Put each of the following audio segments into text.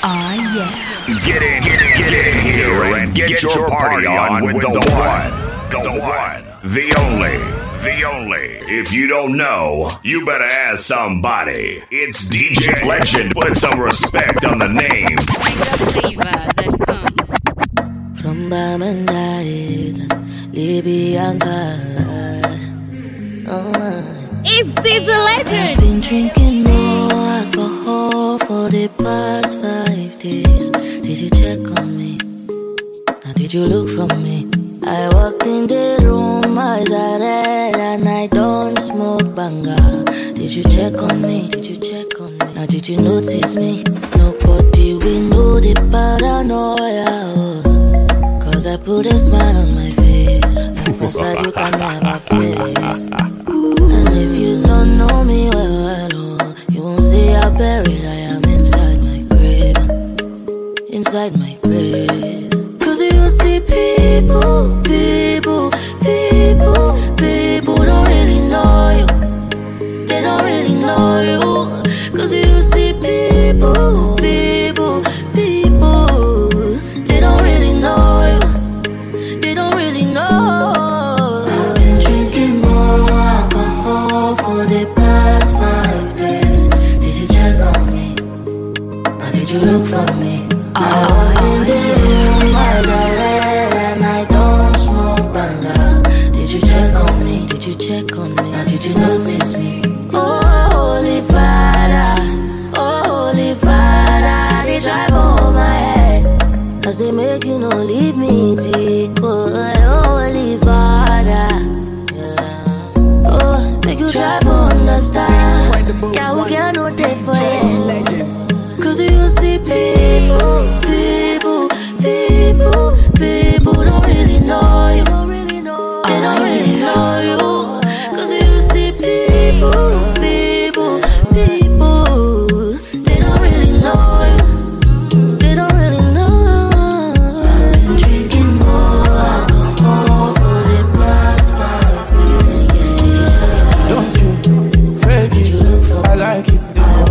yeah. Get in here and get your party on with the one, the only. If you don't know, you better ask somebody. It's DJ Legend. Put some respect on the name. From Bamandait, Libyanka. It's DJ Legend. I've been drinking more alcohol for the past 5 days. Did you check on me? Now did you look for me? I walked in the room, eyes are red, and I don't smoke banga. Did you check on me? Did you check on me? Now did you notice me? Nobody will know the paranoia. Cause I put a smile on my face, and for side you can never face. And if you don't know me well, you won't see how buried I am inside my grave. Inside my grave. Cause you see people don't really know you. They don't really know you. Cause you see people, they don't really know you. They don't really know. I've been drinking more alcohol for the past 5 days. Did you check on me? Or did you look for me? I walked in the room, eyes are red, and I don't smoke banga. Did you check on me? Did you check on me? Or did you notice me? Oh, Holy Father, they drive over my head. Cause they make you no leave me take. Oh, Holy Father, yeah. Oh, make you try to understand. Yeah, we can no take for it. Cause you see people don't really know you. They don't really know you. Cause you see people, they don't really know you. They don't really know. I've been drinking more alcohol for the past 5 days. Don't you fake it? I like it.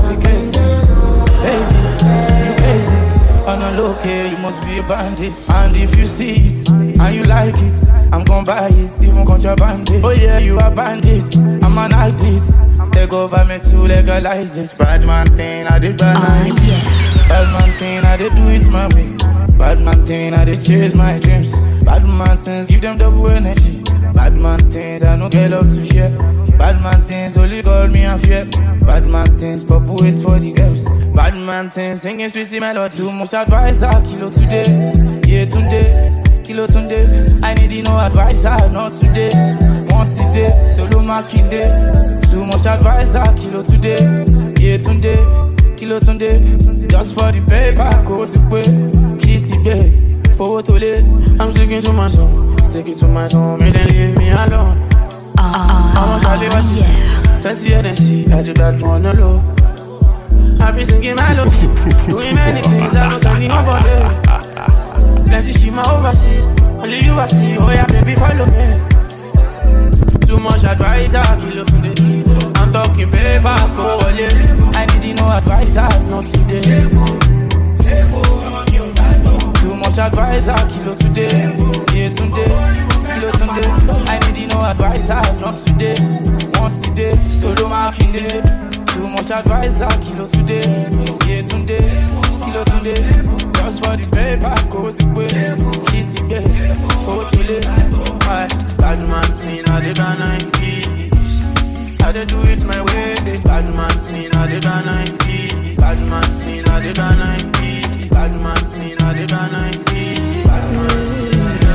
On a low key, you must be a bandit. And if you see it, and you like it, I'm gon' buy it, even contraband it. Oh yeah, you a bandit, I'm an addict. Take over me to legalize this. Bad man thing, I did bad night. Bad man thing, I did do it my way. Bad man thing, I did chase my dreams. Bad man things, give them double energy. Bad man things, I no get love to share. Bad man things, only call me a fear. Bad man things, purple is for the girls. Bad man things, singing sweetie melody. Too much advisor, kilo today. Yeah, today, kilo today. I need no advisor, not today. Once a day, solo marking day. Too much advisor, kilo today. Yeah, today, kilo today. Just for the paper, go to pay. Kitty bay, for to lay. I'm sticking to my song, make them leave me alone. I'm a 20 NSC, I do that on the low. I be singing melody, doing many things, I don't sing nobody. Plenty she my overseas, only you I see, oh yeah baby follow me. Too much advice, I kill up today. I'm talking paper, go away. I need no advice, not today. Too much advice, I kill up today. Yeah today. I need no advice, not today. Once a day, solo marking day. Too much advice, kilo today. Yeah, today, kilo today. Just for the paper, go to pay. Kitty, yeah, for to live. Bad man thing, I did a 90s. I did do it my way. Bad man thing, I did a 90s. Bad man thing, I did a 90s. Bad man thing, I did a 90s. Bad man thing.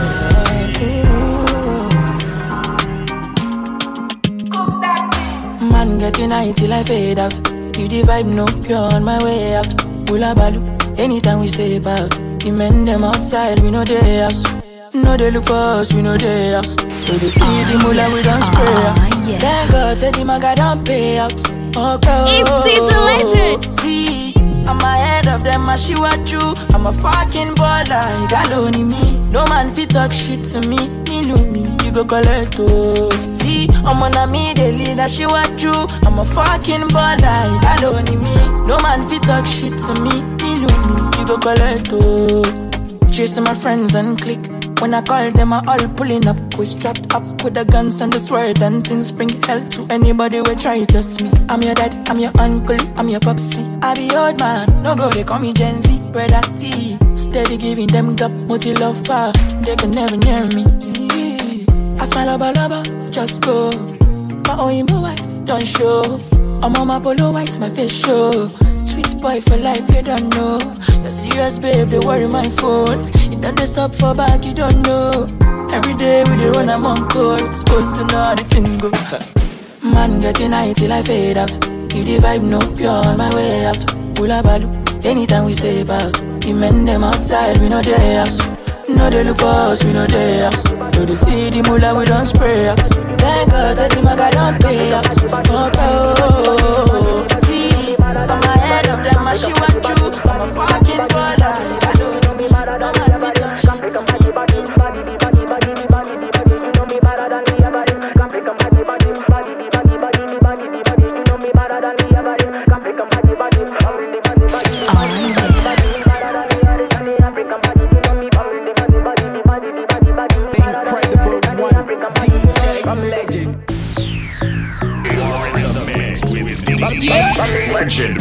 Man getting high till I fade out. If the vibe no pure on my way out. Hula balu, anytime we step out. The men them outside, we know they house. No they look for us, we know they house. So they see the mula, we don't spray out. Thank God, said the maga don't pay out. Okay, it's DJ Legend. See, I'm ahead of them, I she what you. I'm a fucking baller, got only me. No man fit talk shit to me. Me know me, you go collect oh. See, I'm on a me, they lead, I she what you. I'm a fucking baller, got only me. No man fit talk shit to me. Me know me, you go collect oh. Cheers to my friends and click. When I call them, I all pulling up. We strapped up with the guns and the swords and things. Bring hell to anybody who try to test me. I'm your dad, I'm your uncle, I'm your popsy. I be old man, no go, they call me Gen Z. Brother C, steady giving them gap, multi love far. They can never near me. I smile lover, just go. My own boy, don't show. I'm on my polo white, my face show. Sweet boy for life, you don't know. You're serious, babe, they worry my phone. You done this up for back, you don't know. Every day we run, I'm on call. Supposed to know how the thing go. Man, getting high till I fade out. If the vibe no pure, on my way out. Pull balu, anytime we stay past. The men them outside, we know they house. No they look for us, we know they house. Do they see the moolah, we don't spray out. Thank God that the maga don't pay out. Oh, see, I'm ahead of them, I she want you. I'm a fucking baller, I don't know me. No man fit talk shit to me. Legend.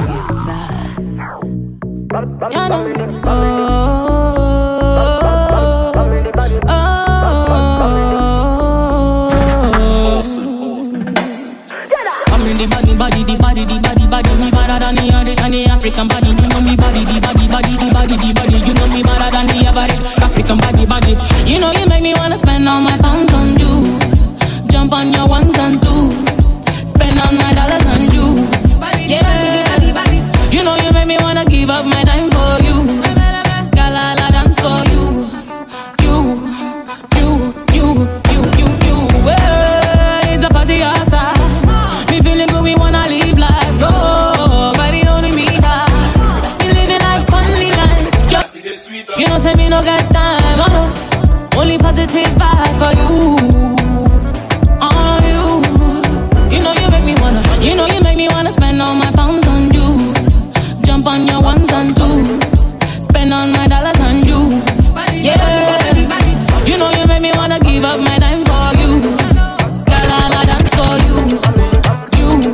The body, me better than the African body. You know me body, the body, you know me better than the average African body. You know you make me wanna spend all my pounds on you. Jump on your ones and twos, spend all my dollars on you. Yeah, you know you make me wanna give up my time for you. Girl, I'll dance for you. You. Well, it's a party outside. Me feeling good, we wanna live life. Oh, body only me that. We living like only life. You know, say me no got time. Oh no, only positive vibes for you. On you. You know you make me wanna spend all my pounds on you. Jump on your ones and twos, spend all my dollars on you. Yeah, you know you make me wanna give up my time for you. Girl, I'll dance for you. You.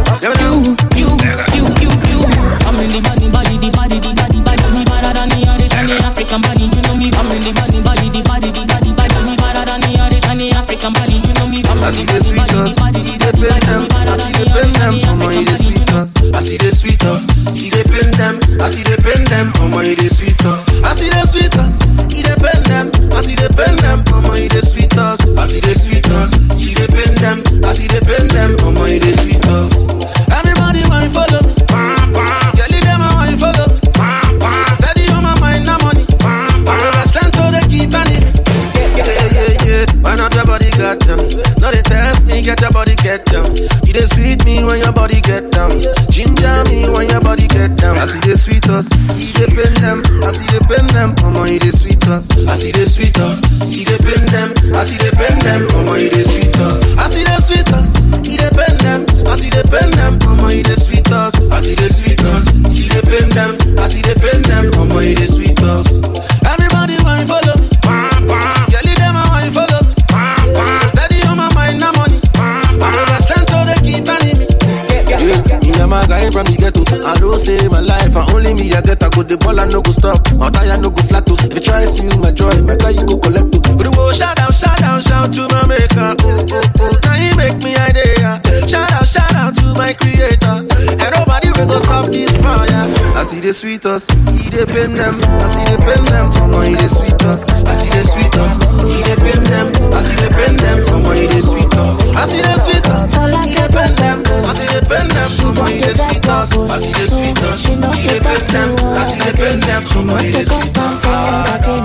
I'm in the body, me better than the African body. You know me, I'm in the body, me better than the African body. You know me, I'm in the body, I see the sweetest, he dey pin them. I see the pin them, omo he dey sweetest. I see the sweetest, he dey pin them. I see the pin them, omo he dey sweetest. I see the sweetest, he dey pin them. I see the pin them, omo he dey sweetest. I see the sweetest, he dey pin them. I see the pin them, omo he dey sweetest. Everybody want follow me, girl them I want follow me. Steady on my mind, no money. I know the strength to the keep on it. Yeah. Why not your body got down? No they test me, get your body get down. You dey sweet me when your body get down. Ginger me when your body get down. I see the sweetest, he dey pin them. I see the pin them, omo he dey sweetest. I see the sweetest, he dey pin them. I see the pin them, omo he dey sweetest. I see the sweetest, he dey pin them. I see the pin them, omo he dey sweetest. I see the sweetest, he dey pin them. I see the pin them, omo he dey sweetest. Everybody want follow me, girl them I want follow me. Steady on my mind, no money. I know the strength to the keep on it. Yeah, my guy from the ghetto. I don't say my life, and only me I get. I go the ball and no go stop. My tire no go flat. If you try to steal my joy, my guy you go collect it. But the world shout out to my maker. Now he make me idea. Shout out to my creator. And nobody will go stop this fire. I see the sweetest, he dey pin them. I see the pin them, come on, he dey sweetest. I see the sweetest, he dey pin them. I see the pin them, come on, he dey sweetest. I see the sweetest, he dey pin them. I see the pin them, come on, he dey sweetest. I see the sweetest, he dey pin them. I see the pin them, come on, he dey sweetest.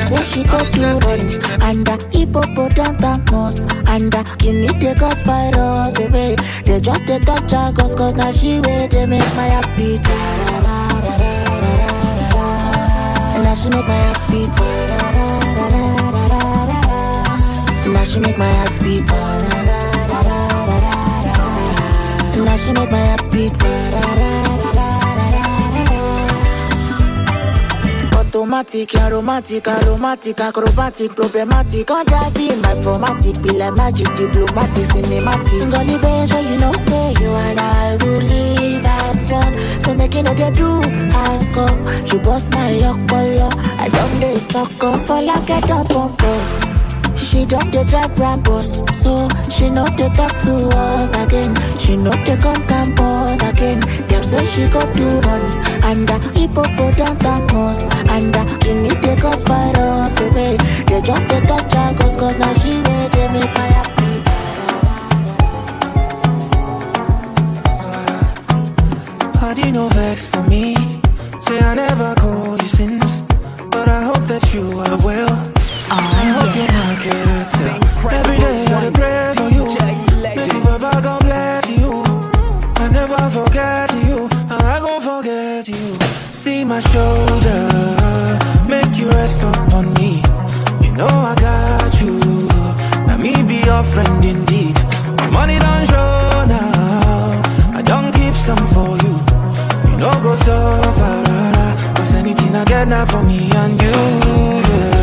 say she go to runs. And the hippopotamus. And the guinea they cause virus away. They just they touch her cause now she way. They make my heart beat. And now she make my heart beat. And now she make my heart beat. And now she make my heart beat. Automatic, aromatic, acrobatic, problematic. On driving my formatic, be like magic, diplomatic, cinematic. Gully beige, you know, say you and I will live as one. So make you know they do ask up. You bust my yoke below. I don't they suck up for like a drop on bus. She don't they drive Brabus, so she know they talk to us again. She know they come campus again. Them say she go do runs, and the hippopotamus, and the guinea they cause virus away. They just they touch her cause now she way. They make my heart beat. Party no vex for me. Say I never call you sins, but I hope that you are well. I hope you're not get every day I pray for you. Make you Baba God bless you. I never forget you. I gon' forget you. See my shoulder, make you rest upon me. You know I got you. Now me be your friend indeed. My money don't show now. I don't keep some for you. You know go so far. Cause anything I get now for me and you. Yeah.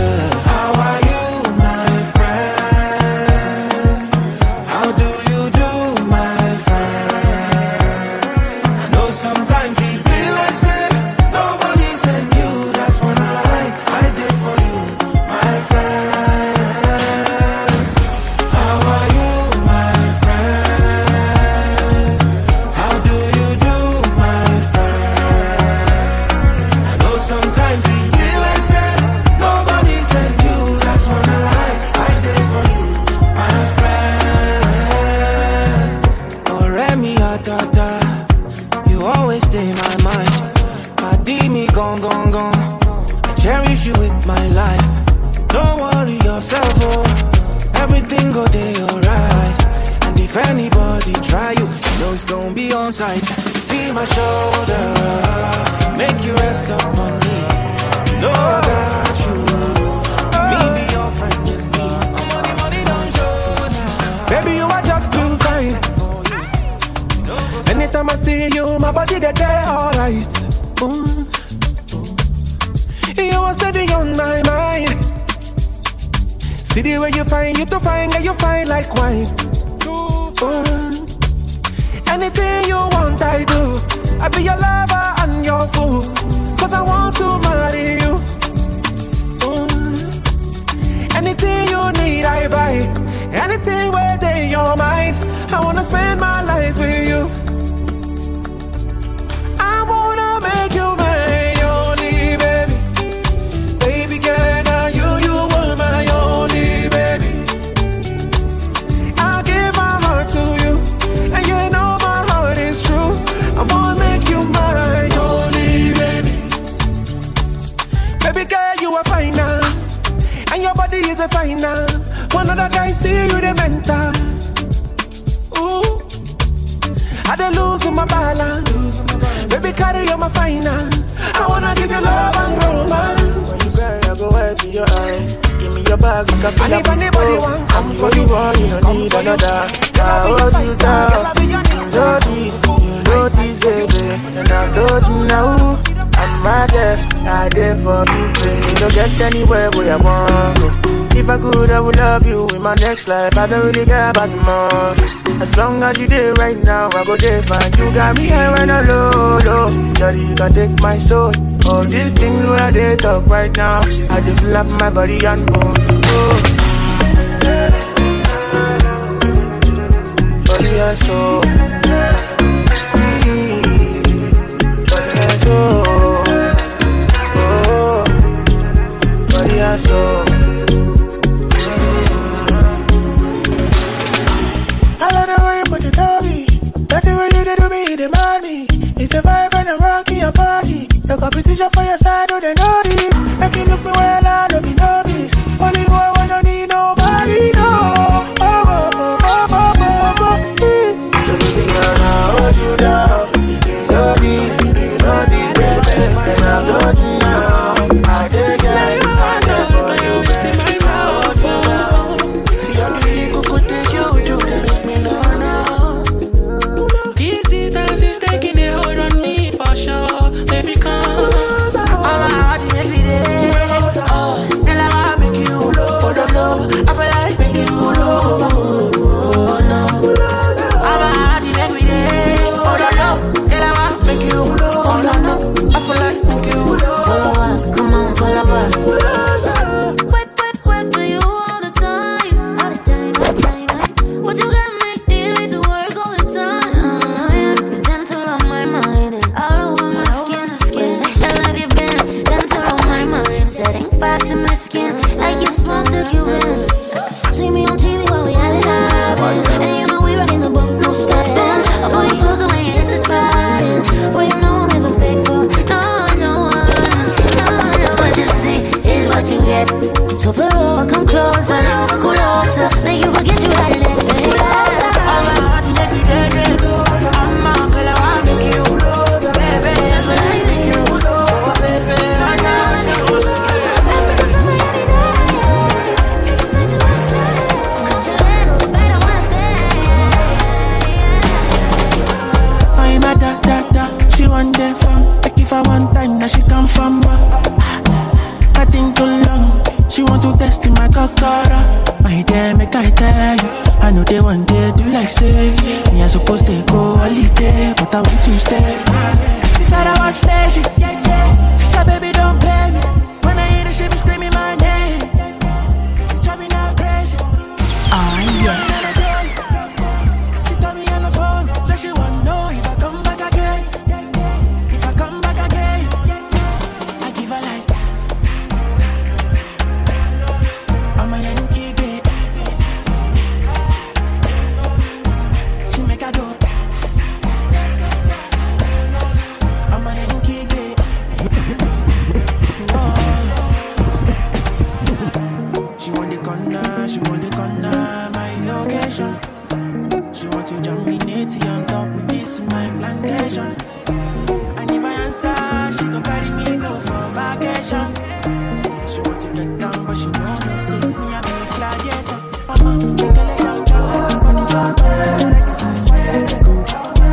See my shoulder, make you rest upon me. You know I got you. Me be your friend in need. Money don't show now. Baby, you are just too fine. Anytime I see you, my body they alright. You are steady on my mind. See the way you find, you to find, yeah, you find like wine. Anything you want, I do. I be your lover and your fool. Cause I want to marry you. Anything you need, I buy. Anything where they your mind. I wanna spend my life with you. I wanna make you my only baby. Baby girl, now you are my only baby. I'll give my heart to you. And you know I wanna make you my only baby. Baby girl, you are fine now. And your body is a fine now. One other guy see you, the mental. Ooh, I don't lose my balance. Baby, carry on my finance. I wanna give you love and romance. When you cry, I go right to your eyes. Give me your bag, you can feel. And if anybody want come for you, you don't need another. I hold you down. Notice, baby, and I told you now, I'm right there for you, baby. Don't get anywhere where I want to. If I could, I would love you in my next life. I don't really care about tomorrow. As long as you there right now, I go there fine. You got me high when I'm low. Daddy, you can take my soul. All these things where they talk right now, I just love my body and bone. Body and soul. I love the way you put it on me. That's the way you did to me, the money. It's a vibe and a rock in your body. The competition for your side, oh, they know this. Make you look me well, I don't be nothing. setting fire to my skin. Like you smoke took you in. See me on TV while we had it happen. And you know we rockin' the boat, no stopping. I'll pull you closer when you hit the spot. And boy, you know I'll never fake for no. What you see is what you get. So below, come closer, make you forget you had it next thing. She want there for, like if I want time, now she come from I think too long, she want to test in my kokoro. My dear, make I tell you, I know they want day do like say me I supposed to go holiday, but I want to stay. She thought I was lazy, she said baby don't blame me. When I hear her, she be screaming my name, drive me now crazy. Oh yeah. She told me on the phone, said she want to know if I come back again. If I come back again, I give her like I'm a Yankee gay. She make her go. I'm a Yankee gay. She want the corner, my location. She want to jump me natty on top with this in my plantation. And if I answer, she gon' carry me go for vacation. She want to get down, but she know no see me I be gladiator. Mama, take a leg down, jump, so they can try fire, they go.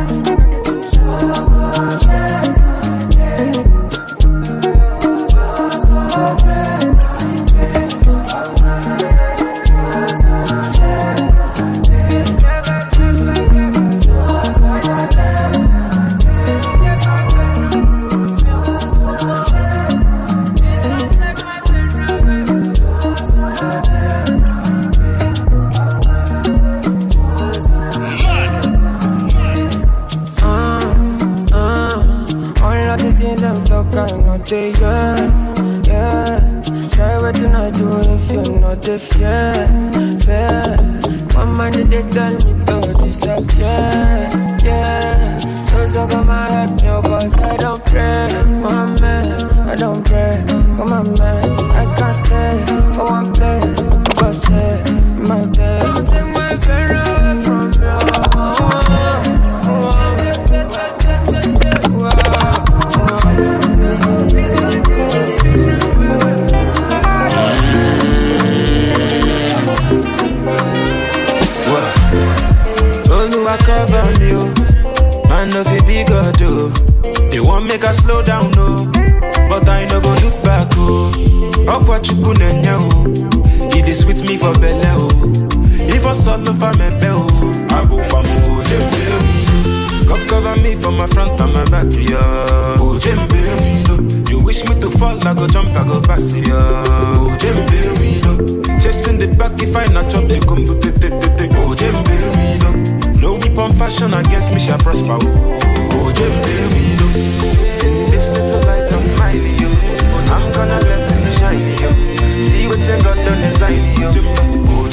Yeah. Try what I do if you're not fair. One man they tell me to disappear. Yeah. So come and help me, cause I don't pray. My man, I don't pray. Come on, man, I can't stay for one place. Because say, my day. Don't take my pain away from you. Cover me, man, no fi be God, oh. They want make us slow down, no. But I no go look back, oh. Up what you couldn't know. It is with me for belly, oh. If I saw no for me, oh. I go for more, Jembe. God cover me from my front and my back, yeah. Oh, Jembe, you wish me to fall, I go jump, I go pass, yeah. Oh, Jembe, chasing the back, if I not jump, they come to oh, Jembe, no weapon fashion against me shall prosper. Oh, this little light of mine, yo. I'm gonna let it shine, yo. See what you got done design, yo. Oh,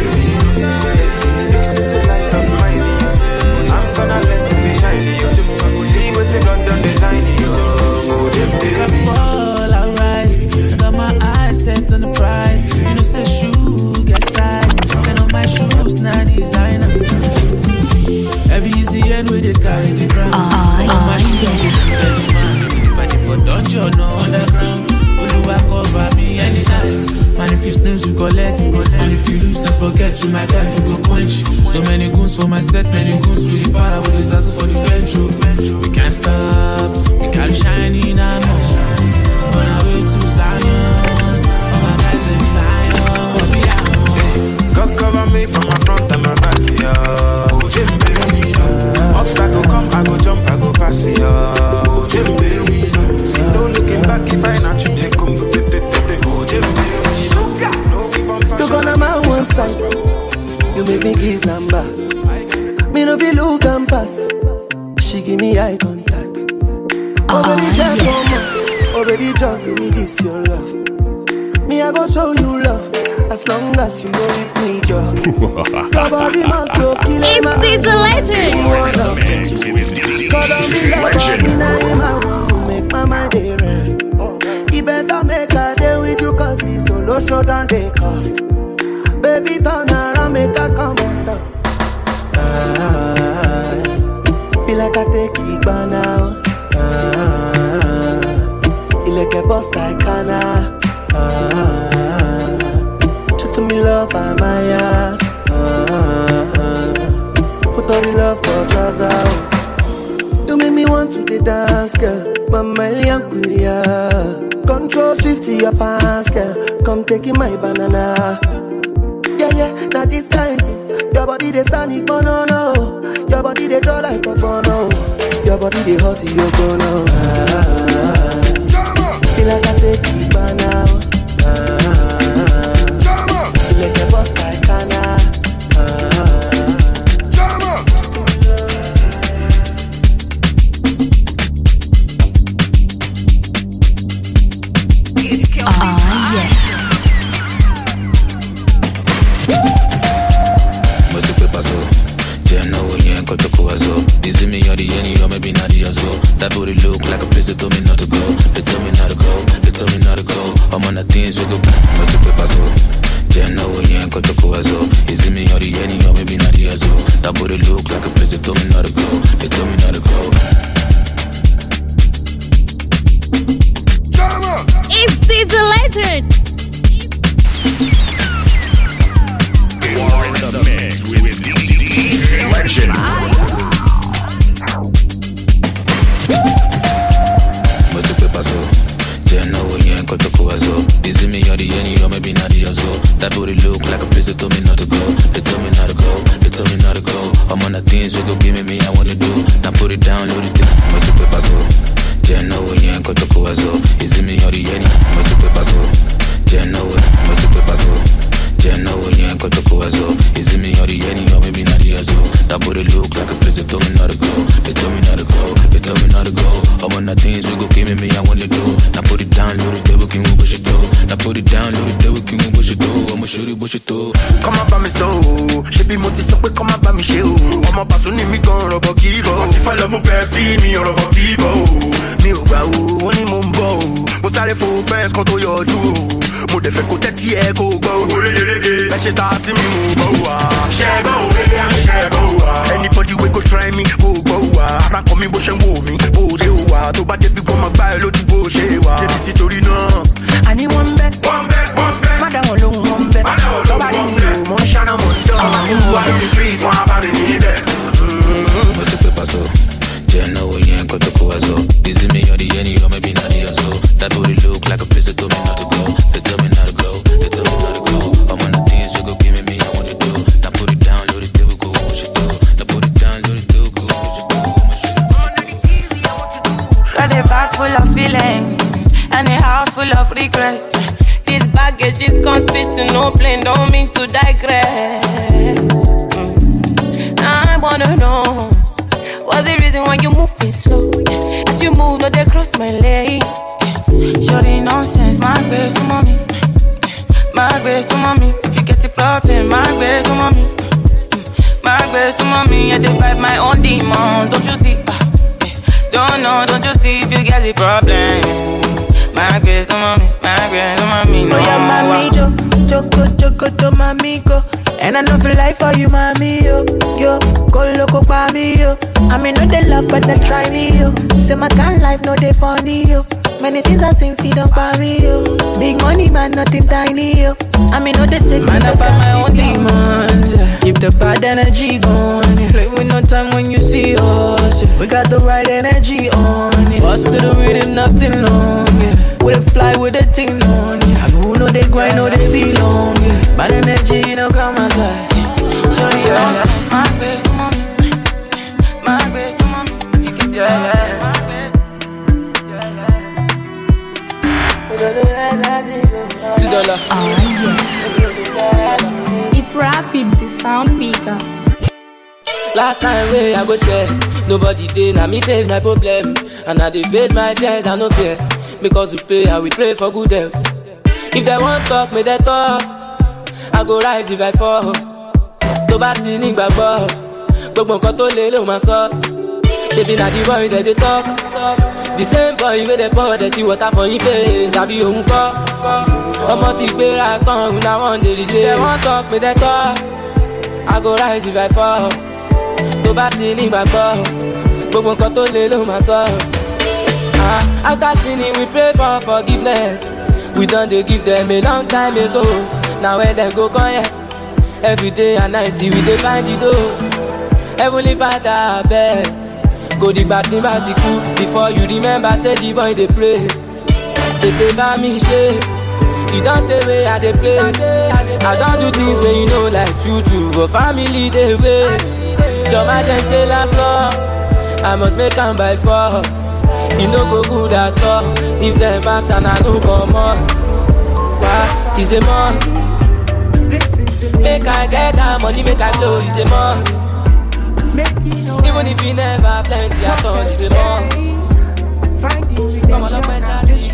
this little light of mine, yo. I'm gonna let it shine, yo. See what you got done design, yo. I fall, I rise. I got my eyes set on the prize. You know, say shoe get size. And on my shoes, not designers. Every is the end where they carry the ground. My even if I did for dungeon or underground, Oluwa cover me anytime. Man, if you snooze, you collect. And if you lose, don't forget you, my guy, you go quench. So many goons for my set, many goons with the power, with this hustle for the bench. We can't stop, we can't shine in our nose. On our way to Zion, all my guys, they be lion, what we are. God cover me from my front and my back, yeah. Obstacle come, I go jump, I go pass it. Oh, Jembe, see no looking back if I not you, they come to oh, Jembe. Look on my one side, you make me give number. Me no feel look and pass. She give me eye contact. Oh baby, just one more. Oh baby, just give me this your love. Me, I go show you love. As long as you know if me, Joe. Your body must go kill It's DJ Legend. Make my mind a rest. You better make a day with you, cause it's solo show than they cost. Baby, turn around, make a come on top. Feel like I take it by now. You like a boss like Kana. Show to me love, I'm Maya. Put all the love for trousers. You make me want to the dance, girl. Mama Liankulia. Control shift to your pants, girl. Come taking my banana. Yeah, now this kind thing. Your body they stand it, no. Your body they draw like a bono. Your body they hot, you go now. Feel like I take it by now. Feel like a boss like Kana. That booty look like a place that told me not to go. They told me not to go. They told me not to go. I'm on the things we go back. But you pay paso. Jenna, we ain't got to go as well. Is it me or the any or maybe not the as well? That booty look like a place that told me not to go. They told me not to go. It's DJ Legend. You are in the mix with DJ Legend. Jenna, we ain't got to go as well. Is it me or the any or maybe not the as well? That booty look like a place that told me not to go. They told me not to go. They told me not to go. I'm on the things we go give me I wanna do. Now put it down, load it down. Make it paper so. Jenna, we ain't got to go as well. Is it me or the any? Make it paper so. Jenna, we make it paper so. Jenna, we ain't got to go as well. Is it me or the any or maybe not the as well? That booty look like a place that told me not to go. They told me not to go. They told me not to go. I'm on the things we go give me I wanna do. Now put it down, load it down, we can push it through. Now put it down, load it down, we can push it through. I'ma shoot it, push it through. Come up by me so, she be multi so quick, come up by me show. I'm a pass on me gon' rubber kibo. If I love my bad feed me rubber kibo. Me uba only mumbo. Mo sare fo fence kon to yoju. Mo de fe ko teti e ko go. E she ta si mi mu go wa. Shebo we. Anybody we go try me go wa. Ran ko mi bo she wo mi, bo je wa. To ba de bi go ma gba e loju bo she wa. Debi ti tori na. Ani one bet. Mada wolo one bet. Nobody knew mo shana mo do. I'm on the streets, so I'm about to need that. But the paper so. Jenna, we ain't got to go as well. Is it me or the any or maybe not the as well? That booty look like a place that told me not to go. They told me not to go. They told me not to go. I'm on the things we go give me I wanna do. Now put it down, load it down, we go push it through. Now put it down, load it down, go push it through. Got a bag full of feelings and a house full of regrets. This baggage is can't fit in no plane, don't mean to digress. I wanna know what's the reason why you moving slow? As you move, no they cross my leg. Shorty nonsense, my grace to mommy. My grace to mommy. If you get the problem, my grace to mommy. My grace to mommy. I divide my own demons, don't you see? Don't you see if you get the problem? My grace to mommy, my grace to mommy. No, yeah, mami, Joko, to mami, go. And I know feel like for you, mami, yo. Go loco pa me, yo. I mean, no they love, but they try me, yo. Say my kind life, no they funny, yo. Many things I sing, feed up on me, yo. Big money, man, nothing tiny, yo. I mean, no they take man, I find my own demons, yeah. Keep the bad energy going, yeah. Play with no time when you see us, yeah. We got the right energy on, yeah. Bust to the rhythm, nothing long, yeah. We dey fly with the thing on, yeah. And who know they grind, know they belong, yeah. Bad energy, you know, come outside, yeah. Shorty, yeah. My grace to mommy. My grace to mommy. If you get the problem, my grace. It's rapid, the sound maker. Last time way I go check, nobody did, now me face my problem. And I dey face my fears, I no fear. Because we pay, I will pray for good health. If they want talk, may they talk. I go rise if I fall. To bá ti ní gbàgbọ́, gbogbo nǹkan tó lè ló máa sọ. Ṣebí na the boy that they talk. The same boy wey dey pour dirty water for him face. Àbí òun kọ́. Ọmọ ti gbéra tán, òun náà wọ́n dey relay. If they want talk, may they talk. I go rise if I fall. To bá ti ní gbàgbọ́, gbogbo nǹkan tó lè ló máa sọ. After sinning, we pray for forgiveness. We done dey give them a long time ago. Now when them go come here, every day and night we dey find the door. Heavenly Father, I beg, go digba tí bá ti kú. Before you remember, say the boy dey pray. Tètè bá mi ṣe, you don tey wey I dey play. I don do things wey you know like true, but family dey wait. Jọ̀má jẹ́ ṣe lásán, I must make am by force. E no go good at all if dem ask and I no comot. Why? It's a must. Make I get that money, make I blow. It's a must. Even if you never plenty at all, it's a must. Come on, up and shout it,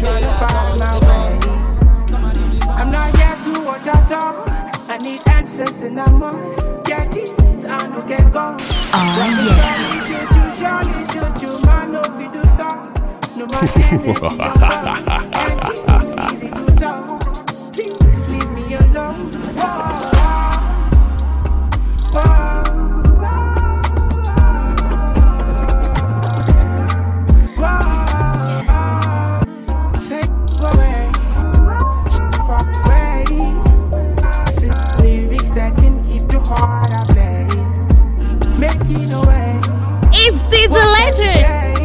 I'm not here to watch at all. I need answers and I must get it. I no get go. Surely should you, man, no fit to stop. No more energy, it's easy to talk. Please leave me alone. Take away, fuck away. Lyrics that can keep your heart at play. Making a way. It's DJ Legend.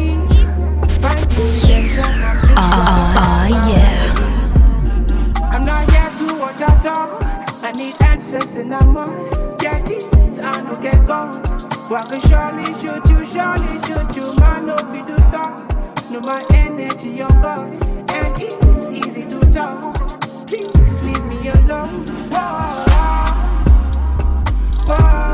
Yeah. I'm not here to watch at all. I need answers and I must get it. I no get gone. Well, I can surely shoot you, man, no fit to stop. No, my energy on God, and it's easy to talk. Please leave me alone. Whoa, whoa.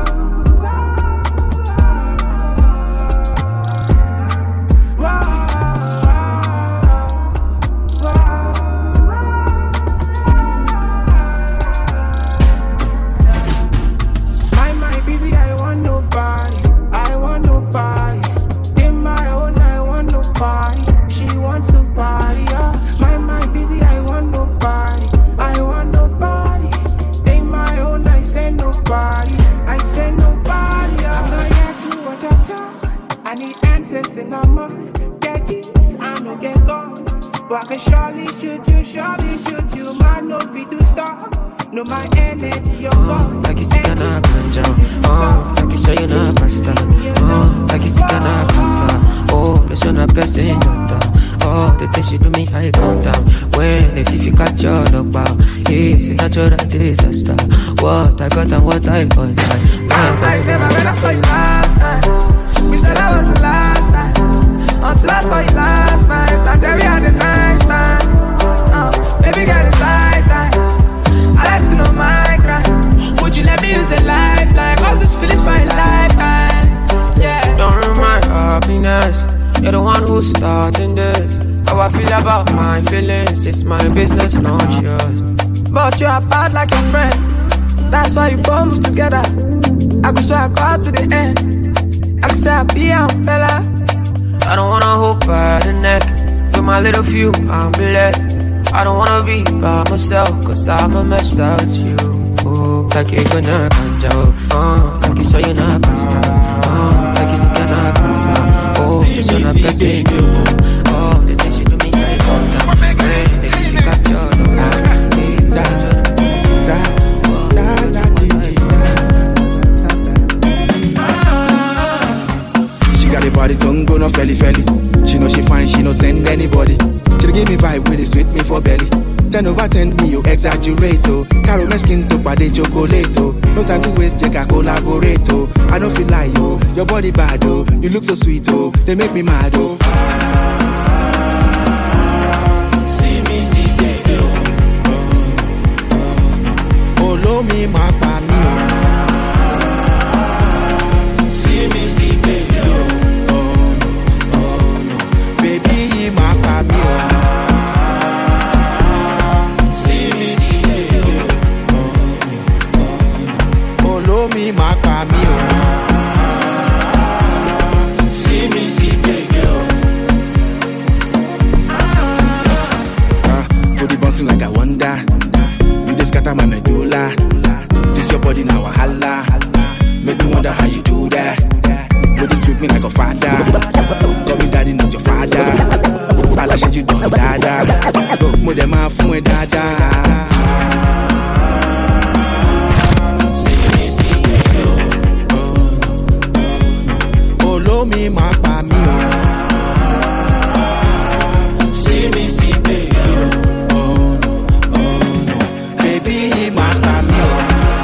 And I must get it, I no get gone. But I can surely shoot you, man, no fit to stop. No, my energy, you're gone. Like it's gonna ganja, like it's you na pasta, like it's gonna casa. Oh, there's no person jota. Oh, the things you do me, I calm down. When the TV catch your dog bow, it's a natural disaster. What I got and what I got. I remember when I saw you last night. We said that was the last time. Until I saw you last night. And then we had a nice time. Baby girl, it's like that. I like to know my grind. Would you let me use a lifeline? Cause this feeling's for a lifetime. Yeah. Don't ruin my happiness. You're the one who's starting this. How I feel about my feelings, it's my business, not yours. But you're bad like a friend. That's why you both move together. I go swear I go out to the end. I say I be a fella. I don't wanna hold by the neck. With my little few, I'm blessed. I don't wanna be by myself, cause I'm a mess without you. Oh, like you're gonna ganja, like it's you na pasta, like it's gonna casa. Oh, it's not a blessing. Oh, the things you do me, I can't. When they see you got your body tongue go no felly. She know she fine, she no send anybody. She give me vibe with it, sweet me for belly. 10 over 10 me, you exaggerate, oh. Caro my skin to pade chocolate, oh. No time to waste, check a collaborate, oh. I don't feel like, oh. Your body bad, oh. You look so sweet, oh. They make me mad, oh. See me, see baby, oh. Oh, lo me, my pa me, oh. See me, see baby, oh. See me, wonder. You just scatter my medulla. This your body now, wahala. Make me wonder how you do that. Would you sweep me like a father? Call me daddy, not your father. Bala shit you done, dada. Mo dem a fun e dada. Olo mi ma pa mi o. See me see baby. Oh no, baby ma pa mi o.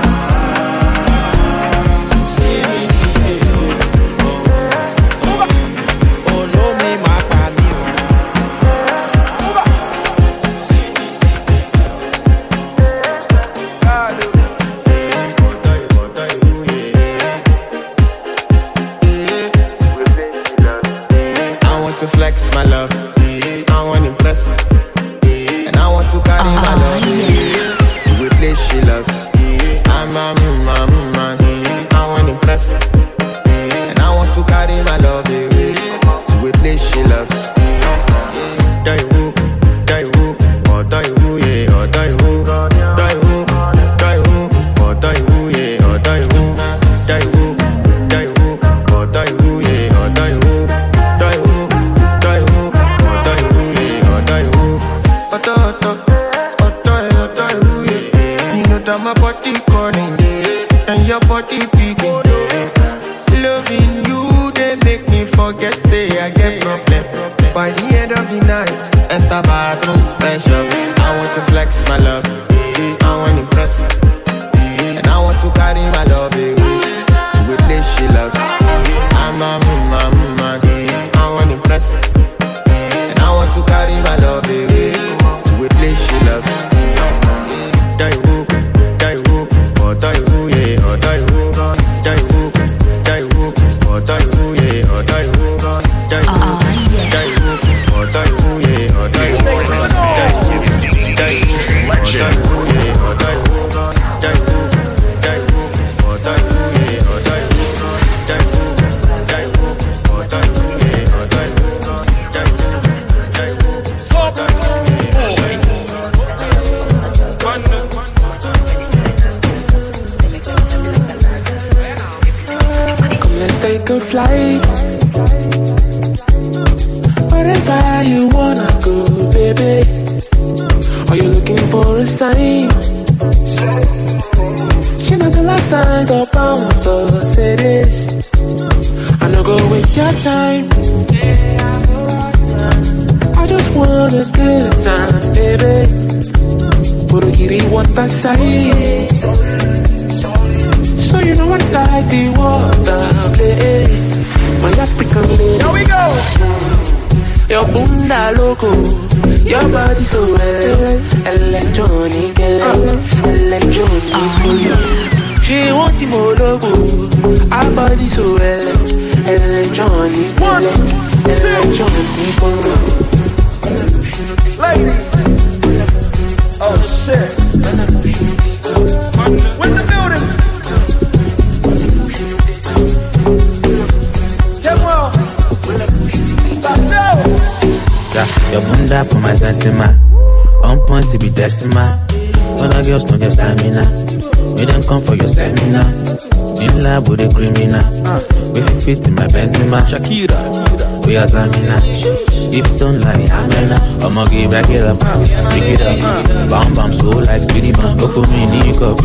Your bunda for my sensima. On point to be decima. Other girls don't get stamina. We don't come for your seminar. In lab with a criminal. If you fit in my Benzema. Shakira. We are Zamina. Hips don't lie, Amena. I'ma give back it up. Pick it up. Bam bam slow like speedy bam. Go for me, need up.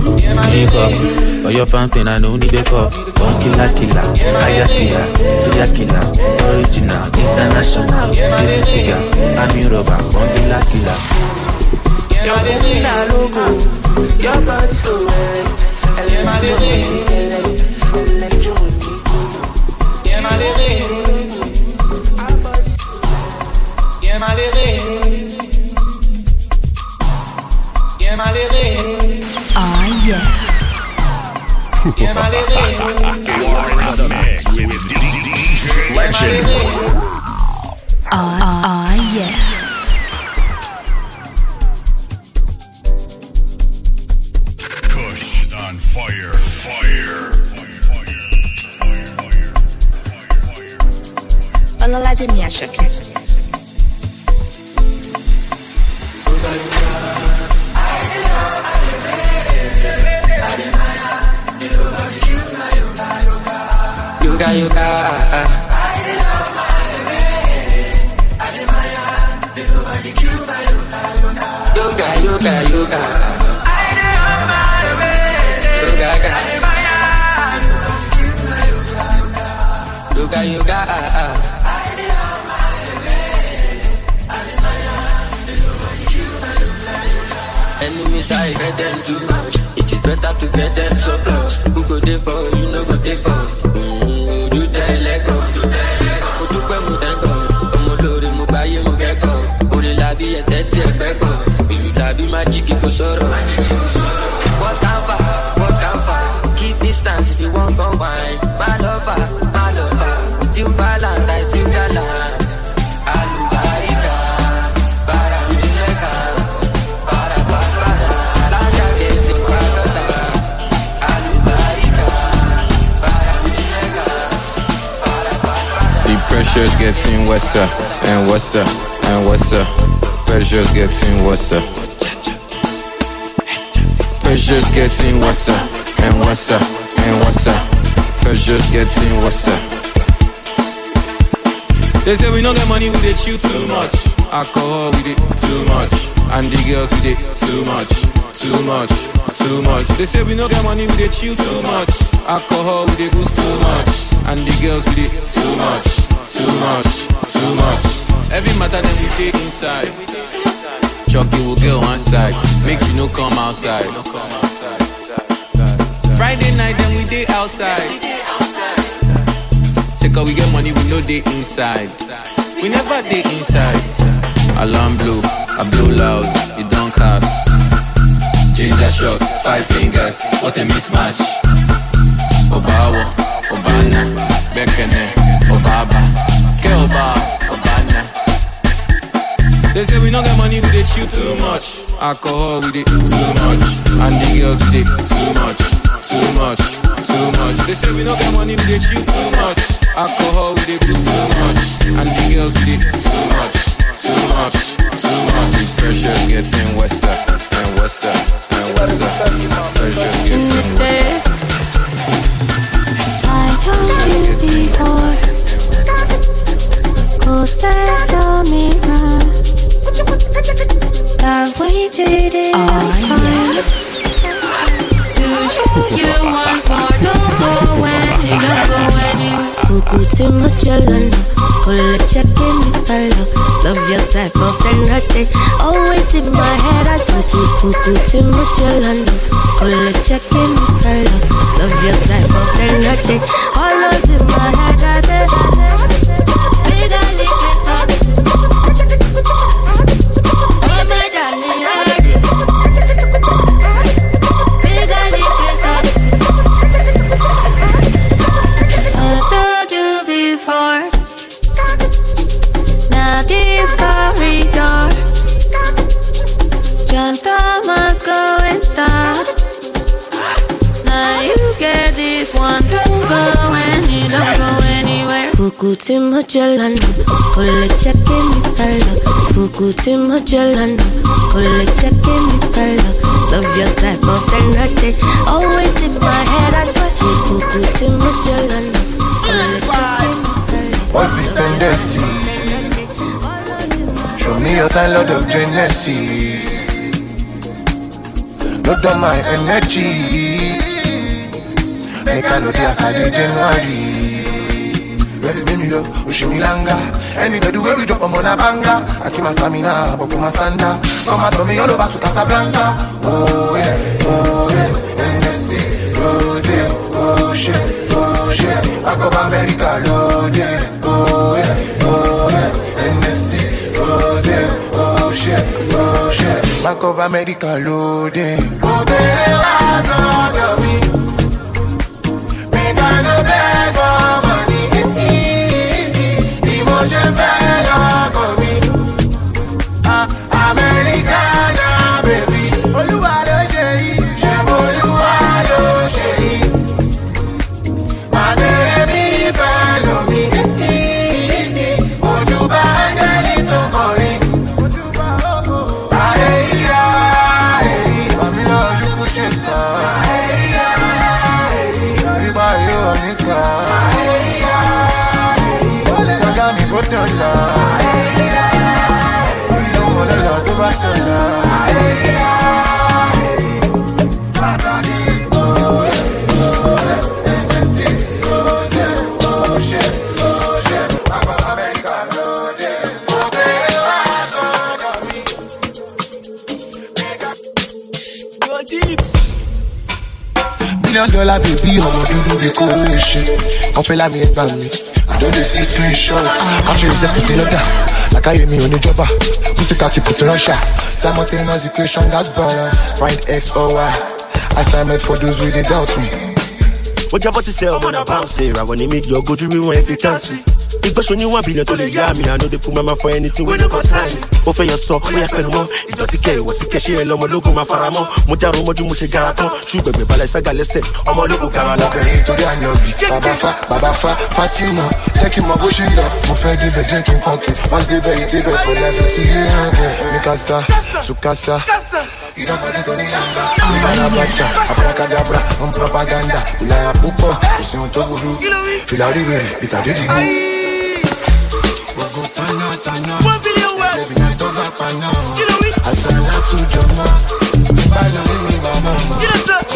For your fountain, I don't need a cup. One killer. I got killer. Serial killer. Original. International. Still cigar. I'm Yoruba. One killer. Your bunda logo, your body so well. You are in the mix with DJ Legend. Yeah. Kush is on fire. Olalaje Miyashake. Yoga, yoga. Yoga, yoga, yoga. Yoga, yoga. Enemies, I get them too much. It is better to get them so close. Who go there for you, no go there for you tell let go. You pay me then go. I'm lori mo buy mo get go. Ori la bi e tete e be go. You la bi magic go sorrow. What can far? Keep distance if you want go wine. My lover. Still balance, I still gallant. Alubarika, para mi lega, para paspara. La jague still balance. Alubarika, para mi lega, para paspara. The pressure's getting worse and worse and worse. Pressure's getting worse. Pressure's getting worse and worse and worse. Pressure's getting worse. They say we don't get money, we dey chill too much. Alcohol, we dey too much. And the girls, we dey too much. They say we don't get money, we dey chill too much. Alcohol, we dey boost too much. And the girls, we dey too much. Every matter that we dey inside. Chucky will get one side, make you no come outside. Friday night, then we dey outside. Say cause we get money, we know they inside. We never dey inside. Alarm blow, I blow loud, it don't cast. Ginger shots, 5 fingers, what a mismatch. Obawa, Obana, Bekene, Obaba, Keoba, Obana. They say we don't get money, we dey chill too much. Alcohol, we dey too much. And the girls, we dey too much. They say we don't get money, we dey chill too much. Alcohol, we dey boost too much. And the girls, we dey too much. The pressure's getting worse and worse and worse. Pressure's getting worse. I told you before, go set the mirror. I've waited enough time to show you once more. Don't go anywhere. Kukuti Magellan, pull a check in this love your type of energy. Always in my head, I swear. Kukuti Magellan, pull a check in this love your type of energy. Always in my head, I say. Big Ali oh my darling, Big Ali I told you before. Now this corridor, John Thomas going down. Now you get this one. Don't go anywhere. Kukuti Magellan, pull a check in this Kukuti Magellan, pull a check in this love your type of energy. Always in my head, I swear. Kukuti Magellan, pull a check in this what's the tendency? Show me your sign, Lord of Genesis. Not on my energy. Make I know the aside January. Resident me low, Ushimi Langa. Anybody where we drop on a banga. I keep my stamina, but my sanda. Come out to me all over to Casablanca. Oh yes, NSC, oh shit, I go to America, loaded. Oh yes, NSC, oh shit, Bank of America, loaded. Oh, they was on me. I no beg for money. Emotion fell on me. Americana, baby. Oluwa lo ṣe Oluwa lo ṣe my baby fell on me. Ojú bá ẹni tó kọrin. Àìyá, àmì lọ́ọ́ ṣubú ṣe kàn. Everybody on the car. $1 baby, ọmọ dúdú dey kó owó ṣe. Wọ́n fẹ́ lámì ẹgbà mi. I don't dey see screenshots. Country is put in order. Like I hear me on the jobber. Pussycat put in Russia. Simultaneous equation that's balance. Find X or Y. Assignment for those who they doubt me. What you about to say? I'm gonna bounce here. I wanna make your go to rewind if you can see. If I show you $1 billion to the yummy, I know they put my mouth for anything when you consign. Offer your soul, we have no more. It doesn't care what's the cash here, no more logo, my faramo. Mojaro, Mojumushe Garaton, Sugar, Balasaga, listen, I'm a local Carala. To the Anobi, Babafa, Fatima, taking my bush in up. My friend, they've been drinking coffee. Once they bed, it's the bed for life to you. Mikasa, Sukasa. You don't believe in the Abacha, Abracadabra, on propaganda. Ilaya Pupo, Usion Toguru, Filari, Pitadidi. $1 billion words. I said that to Jama. Get us up.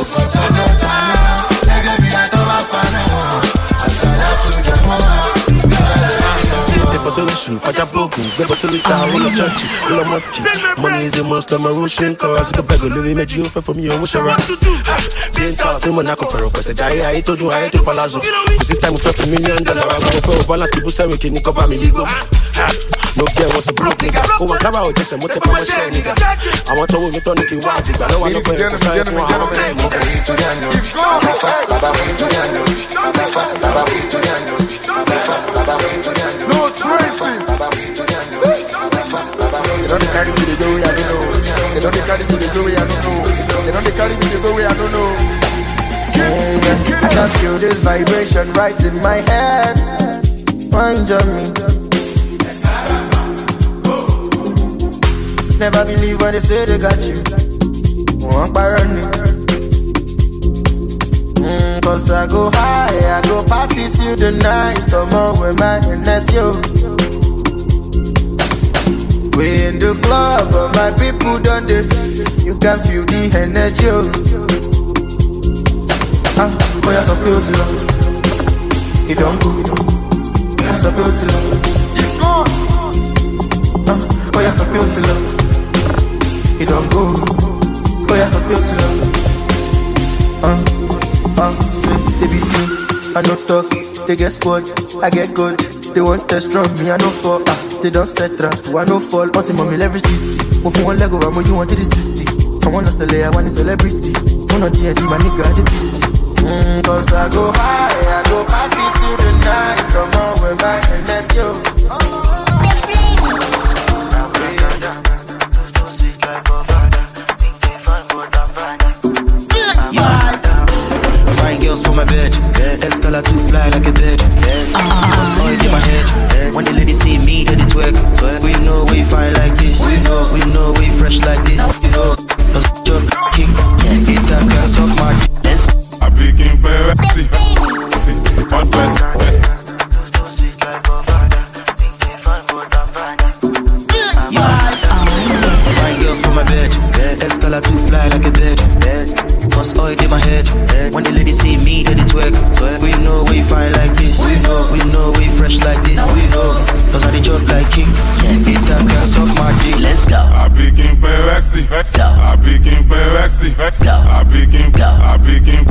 Solution, Faja Bogu, Beba Solita, Willa Churchy, Willa Mosque. Money is a must, I'm a Russian cause. I can beg a living at you for me, I wish I ran. Being tossed in Monaco for a person. I told you I hate to Palazzo. This time $50 million. I go for a balance, people say we can nick up me legal. No girl was a broke nigga. Oh, my car out, just a motor for my share, nigga. I want to win it on the watch. I don't want to go to no traces. They don't carry me the way I don't know. They don't carry me the way I don't know. They don't carry me the way I don't know. I can feel this vibration right in my head. Mind me. Never believe when they say they got you. One by running. Cause I go high, I go party till the night. Tomorrow with my NSO. We in the club, but my people done this. You can feel the energy. Oh yeah, so beautiful. It don't go. Yeah, so beautiful. It's gone. Oh yeah, so beautiful. It don't go. Oh yeah, so beautiful. Say they be few. I no talk. They get squad. I get good. They want test from me, I no fall. They don't set trap, so I no fall. Want him on every city. Move from one leg over, you want to the 60. I want to sell I want a celebrity. Phone on GND, my nigga, the PC. Cause I go high, I go party till the night. Come on, we're back and let's go. Fine girls for my bed. Escalade to fly like a bird. Cause oil in my head. When the ladies see me, they twerk. We know we fine like this. We know we fresh like this. You know, cause jump kick. These guys can suck my dick. I begin see, hot west. Fine girls for my bed. Escalade to fly like a bird. Cause oil in my head. When the ladies see me, they twerk. We know we fine like this. We know we fresh like this. We know, cause I they jump like king. These guys can suck my dick. Let's go. I begin Perexy. I begin Perexy. I begin I begin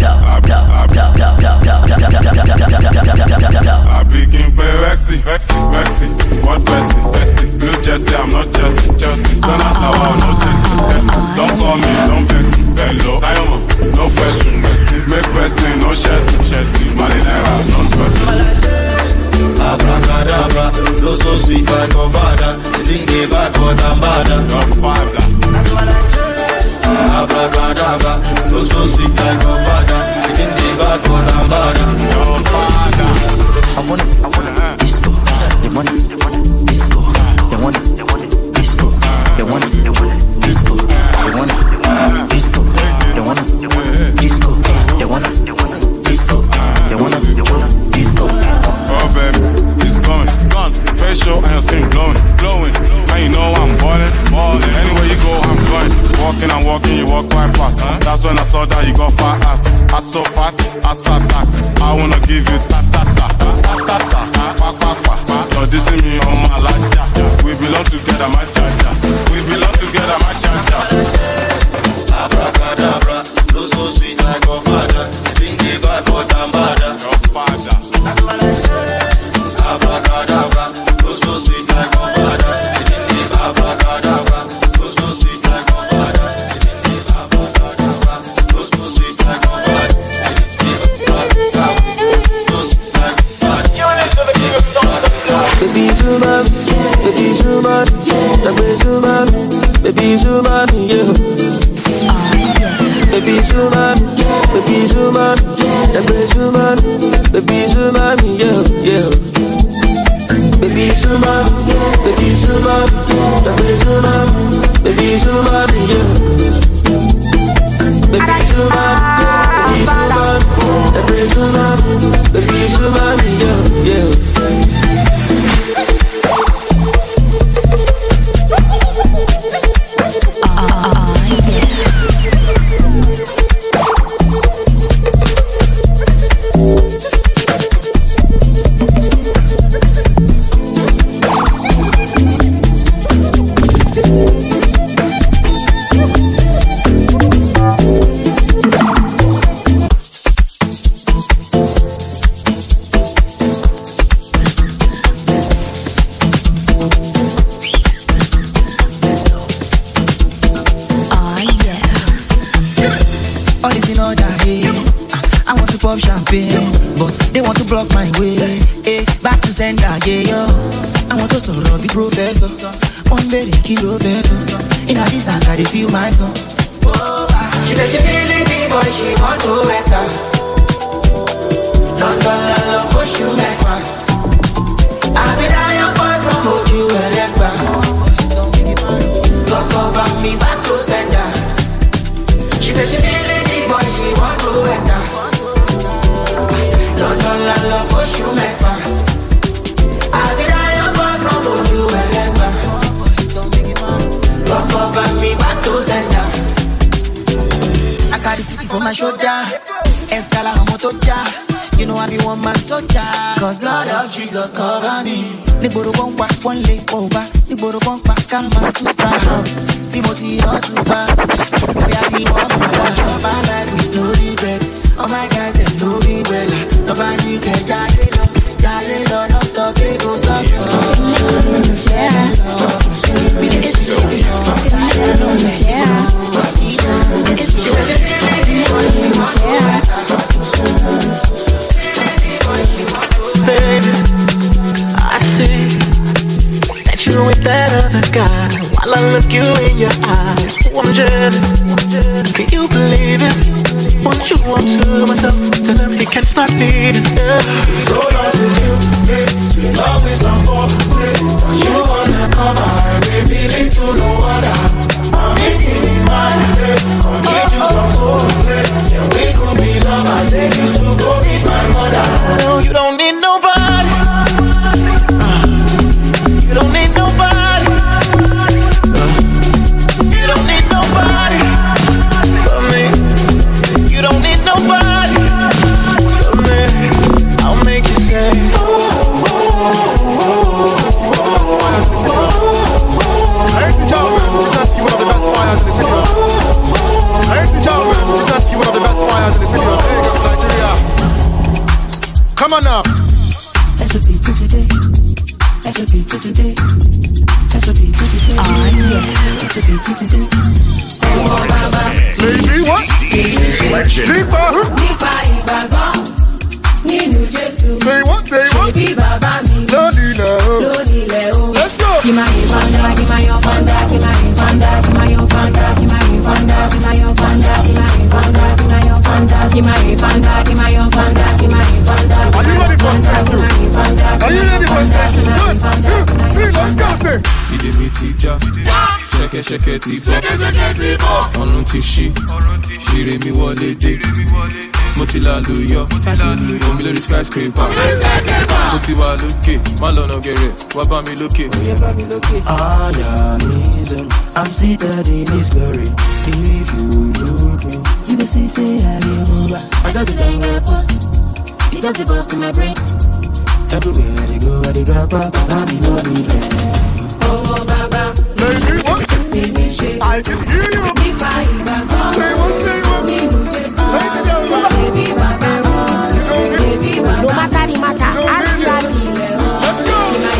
Perexy. What bestie? Blue Jersey, I'm not Chelsea. Don't ask how I'm not Chelsea. Don't call me, don't vex me. Hello, Diamond, no question. Make person, no Chelsea. Marinera, non person. Abracadabra, flow so sweet like Govada. They think they bad, but I'm bad. Godfather. Abracadabra, flow so sweet like Govada. They think they bad, but I'm bad. Godfather. I wanna disco. They want it, disco. They want it, disco. They want it, disco. They want it, disco. They want it, disco. They want it, disco. They want it, disco. Oh baby, it's gone. Facial and your skin glowing. And you know I'm ballin'. Anywhere you go, I'm going. I'm walking, you walk quite fast. That's when I saw that you got fat ass. Ass so fat, ass attack. I wanna give you ta-ta-ta. You're dissing me on my life. We belong together, my cha-cha. We belong together, my cha-cha. Abracadabra. baby Zuma, baby Zuma, baby Zuma, baby Zuma, yeah. Baby Zuma, baby Zuma, baby Zuma, baby Zuma, yeah. Baby Zuma, baby Zuma, baby Zuma, baby Zuma, yeah. But they want to block my way. Back to sender, yeah, yo. I want to sort be professor. One very kilo vessel. In a this I gotta feel my soul. She said she feeling me, boy, she want to enter. London, love, push you, my fan. I'll be down your boy from Oju and Legba. Don't cover me, back to sender. She said she feeling me, boy, she want to enter. London, love, push you, my fan. I'll be down your boy from Oju and Legba. Don't cover me, back to sender. I got the city for my shoulder. Escala motoja. You know I be one man soldier. Cause blood of Jesus cover me. Niboro bumpa, one leg over. Niboro bumpa, kama supra. Timothy or super. We are the one man. My life with no regrets. All my guys they know me well. Nobody can judge no stop it, go stop. Baby, I see that you with that other guy. While I look you in your eyes, oh, I'm jealous. Can you believe it? Want you to myself, tell him he can't start leaving. So lost is you, sweet love is unfortunate. Don't you wanna come out, revealing to no other. I'm making me mad, come get you some soul, yeah, we could be lovers. Take you to go meet my mother. No, you don't need nobody. You don't need nobody. You don't need nobody but me. You don't need nobody but me. I'll make you say, ladies and gentlemen, just ask you one of the best fires in the city of. Ladies and gentlemen, just ask you one of the best fires in the city of Lagos, Nigeria. Come on now. That's a beat to today. That's a beat to today. That's a beat to today. Oh yeah. That's a beat to today. Lady, what? Nípa who? Nípa ìgbàgbọ́ nínú Jésù. Say what? Say what? Ṣebí bàbá mi lónílẹ̀ o. Let's go. Kí máa yín fanda, kí máa yọ fanda, kí máa yín fanda, kí máa yọ fanda, kí máa yín fanda, kí máa yọ fanda, kí máa yín fanda, kí máa yọ fanda, kí máa yín fanda, kí máa yọ fanda, kí máa yín fanda. Are you ready for stage two? Are you ready for stage two? 1, 2, 3, let's go, say. Ìdè mi ti já, ṣẹ̀kẹ̀ṣẹ̀kẹ̀ ti bọ̀, ọ̀run ti ṣí, ire mi wọlé dé. Mo ti lálùyọ, omi lórí skyscraper. Mo ti wà lókè, má lọ́nà gẹ̀rẹ̀, wá bá mi lókè. all I is I'm seated in His glory. If you look me, you will see, say I live over. I got the thing in the post. It does the bust in my brain. Everywhere they go, they go, Baba, me no need them. Oh, Baba. Lady, what? I can hear you. Say what? Say what? Ladies and gentlemen. No matter the matter, auntie. Let's go.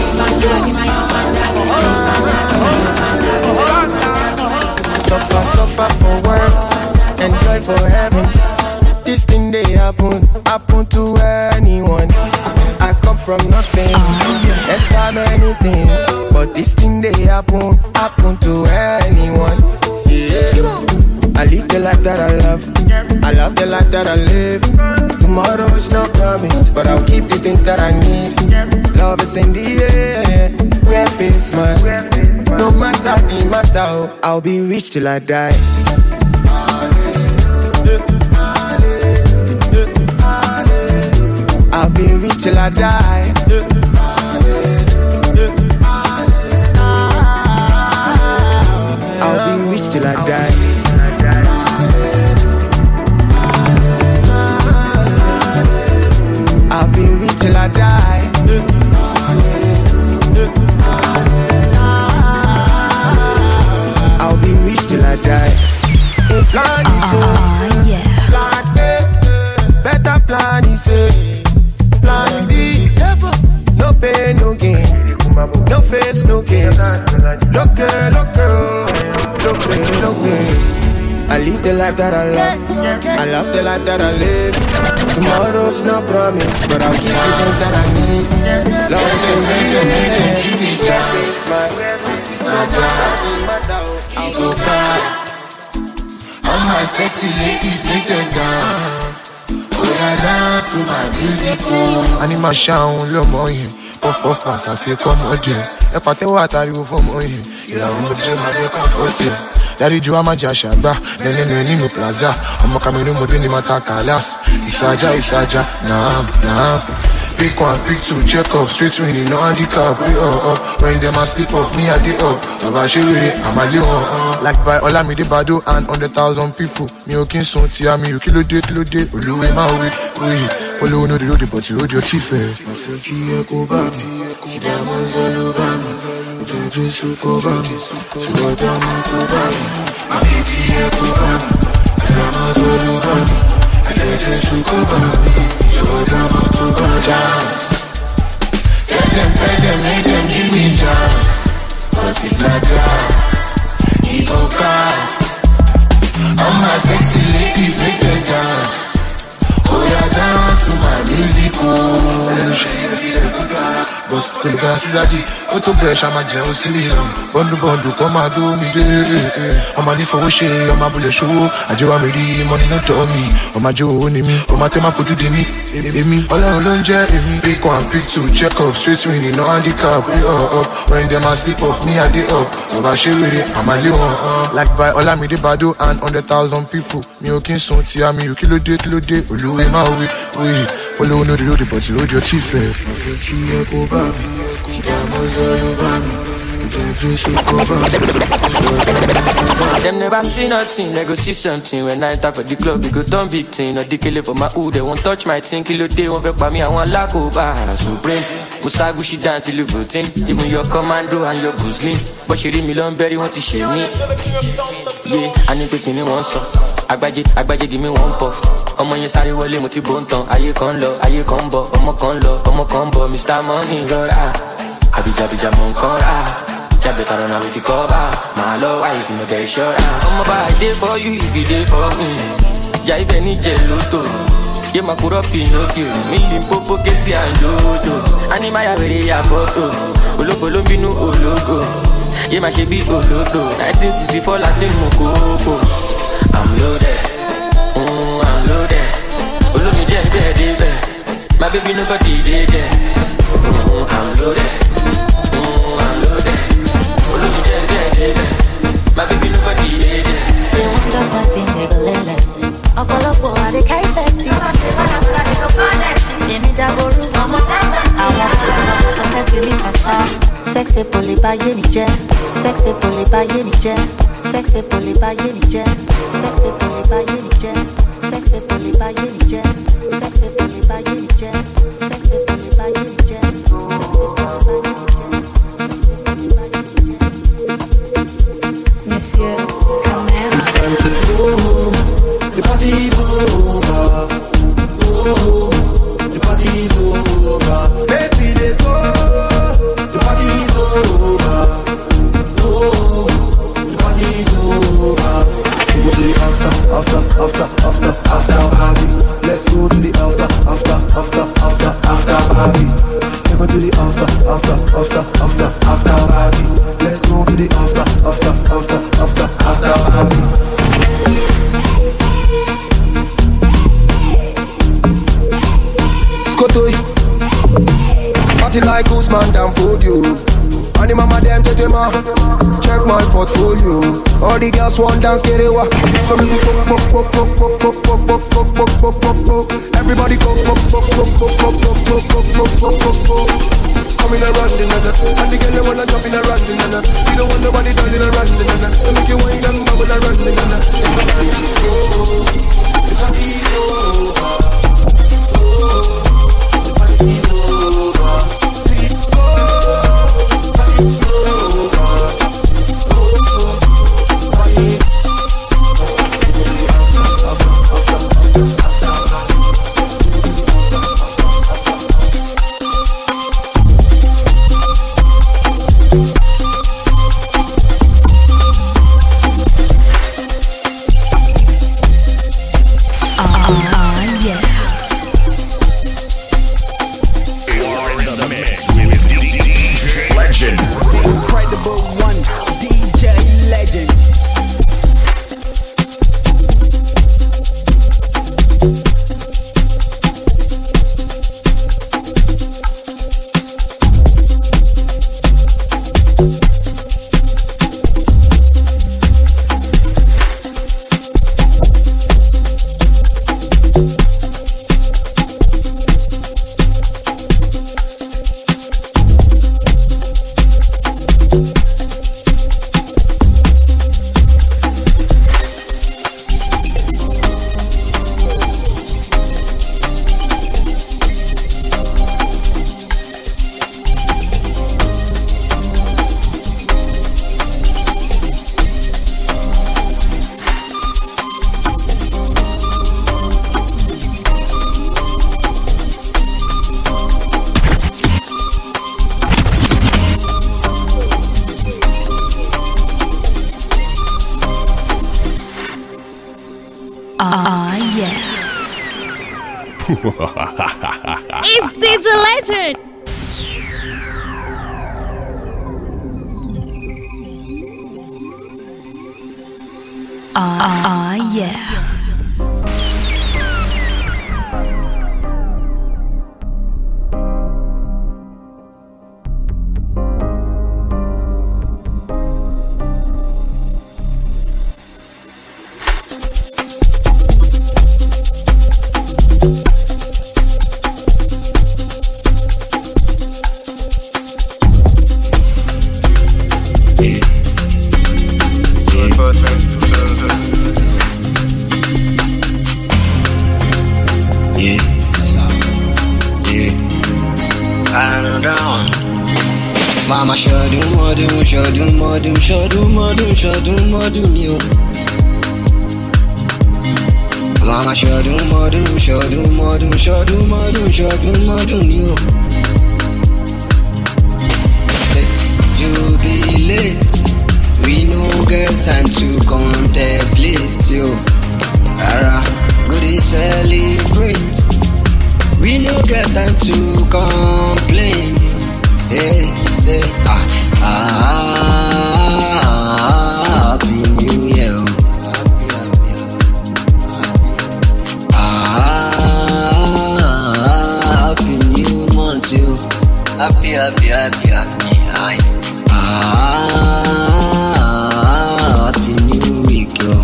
Suffer for work, enjoy for heaven. This thing they happen to anyone. I come from nothing, enter many things, but this thing they happen to anyone. Yeah. I live the life that I love. I love the life that I live. Tomorrow is not promised, but I'll keep the things that I need. Love is in the air, wear face mask. No matter the matter, I'll be rich till I die. I'll be rich till I die. I'll be rich till I die. I'll be rich till I die. I'll be rich till I die. A plan is plan A, better plan is plan B. No pain, no gain. No face, no case. Look girl, no pain, no gain. I live the life that I love. I love the life that I live. Tomorrow's not promised, but I'll keep the things that I need. Love is in me, face mask. No matter, I'll go back. All my sexy ladies make them dance. When I dance to my music, Anima sound low moye. Puff pass, I say come again. E patewo atariwo for moye. Ìlàwọ̀ mo jẹ́ máa dé comfort. Daddy Joe Amajashaba, Nene no Plaza, I'm a Cameroon Modini Mata Kalas, Isaja, nah. Pick one, pick two, check up, straight winning, no handicap, we up. When them a sleep off, me a day up. I'm a little like by Olamide Bado and 100,000 people. Me okin son tia me, you kilo day, Oluwe ma we. Follow no the road, but you hold your teeth. My filthy echo back, see them all over me. Just over me, so what I'm to buy. My pity echo back, I'm all over me. I just over me, so what I'm to buy. Chance, tell them, make them give me chance. Cause if not chance, he go cast. All my sexy ladies make them dance. Oh yeah, dance to my music, but the gas is a deep. What to brush, I'm a jealous silly. Bondu, come and do me. I'm a for shea, I'm a bullet show. I do want me, money not to me. I'm a Joe, me. I'm a tema for you, me. All alone, me. Pick one, pick two, check up, straight swinging, no handicap. We up. When them a sleep off, me a day up. I'm a share with it, I'm a little like by Olamide Bado and 100,000 people. Me okin son tia me, you kilo day. Oluwe ma we. Follow no the road, but you hold your teeth. My filthy echo back, see them all over me. Them never see nothing, they go see something. When I enter for the club, we go turn big thing. No decay for my hood, they won't touch my thing. Kilo day won't vex by me, I want lack over. Supreme, Musagu she dance till you voting. Even your commando and your Guzlin. But she read me long berry, want to share me. Yeah, I need to give me one song. Agbaje, give me one puff. Ọmọ yẹn sáré wọlé mo ti bó ń tan. Ayé kan lọ, ayé kan bọ̀. Ọmọ kan bọ̀. Mr. Money rọra. Abija mo ń kọ́ra. Yeah, better run away if you cover. My love, why if you no get insurance? I'm about I day for you, if you day for me. Yeah, if any geloto. Yeah, my put up Pinocchio. Million popo, Kesi and Jojo. Anima very ya photo. Follow me no logo. Yeah, my shebi olodo. 1964 Latin Mokoko. I'm loaded. I'm loaded. Olo me jet there. My baby nobody there. I'm loaded. My baby nobody did it. They want just my thing, they go learn lesson. I call up for the kind festive. They need a go room. I want to feel me pasta. Sex they pull by any jet. Sex they pull by any jet. Sex they pull by any jet. Sex they pull by any jet. Sex they pull by any jet. Sex they pull by any jet. Sex they pull by any jet. Sex they pull by any jet. Monsieur Kamel. It's time to go home. The party's over. Go home. The party's over. Baby, they go. The party's over. Go home. The party's over. We go to the after party. Let's go to the after party. We go to the after party. Let's go to the after man down for you. And the mama them take them out. Check my portfolio. All the girls want dance, get it wa. So me go. Everybody go. Come in a random, and the girl they wanna jump in a random. You don't want nobody done in a random. So make you wine and bubble a random. The party is over. The party is over. It's DJ Legend. Yeah. Mama shadum you. Mama shadum you. Jubilate, we no get time to contemplate you. Goody celebrate, we no get time to complain. Hey, say Happy New Year. Happy New Month, you. Happy. Happy New Week, yo.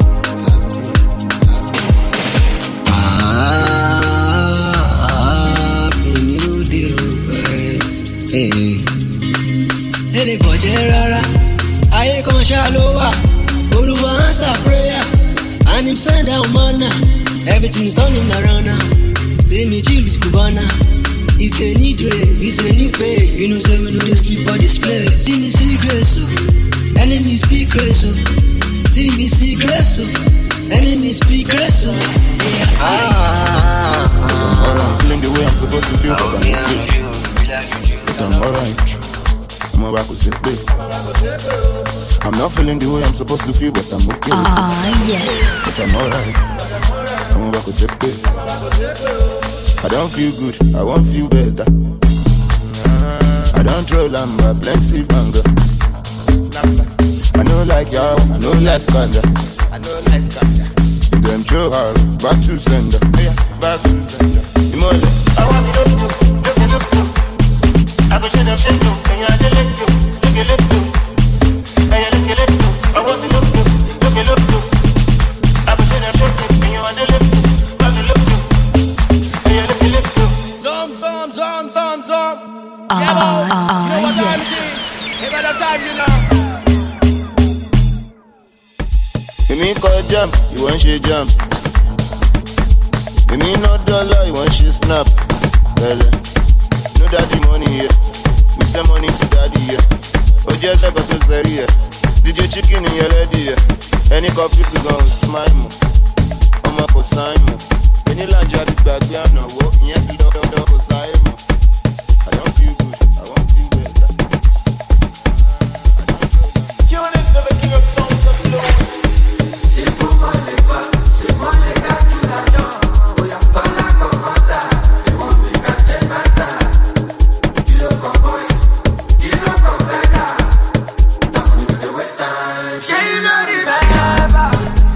Happy New Day, hey. Ele bọ̀jẹ̀ rárá, ayé kan ṣá ló wà. Olúwa answer prayer, and him send down manna. Everything's turning around now. Tèmi chill with Cubana. It's a new day, it's a new pay. You know, say we no dey sleep for this place. See me see grace, oh. Enemies speak grace, oh. See me see grace, oh. Enemies speak grace, oh. Yeah. I'm feeling the way I'm supposed to feel, but I'm alright. I'm about to sit there. I'm not feeling the way I'm supposed to feel, but I'm okay. Yeah. But I'm alright. I'm about to sit there. I don't feel good, I won't feel better. I don't troll, I'm a plenty banger. I know like y'all, I know life's kinda. Them throw her back to sender. Back to sender. I want to I go You know what time it is? Hey, by the time you know. You mean call jump, you want she jump. You mean not dollar, you want she snap. No daddy money here. We send money to daddy here. Oh just like a to here. DJ chicken in your lady here. Any coffee to go smile mo. I'm a cosign mo. Any land you have to back there now. Yes, you don't cosign mo. I don't feel good. I won't feel better. Tune into the king of songs of blues. C'est pour moi les gars tu l'adores. Oh y'a pas la composta. They want me captain master. Kilo boys, kilo veda. I'm on the west time. She know the baba.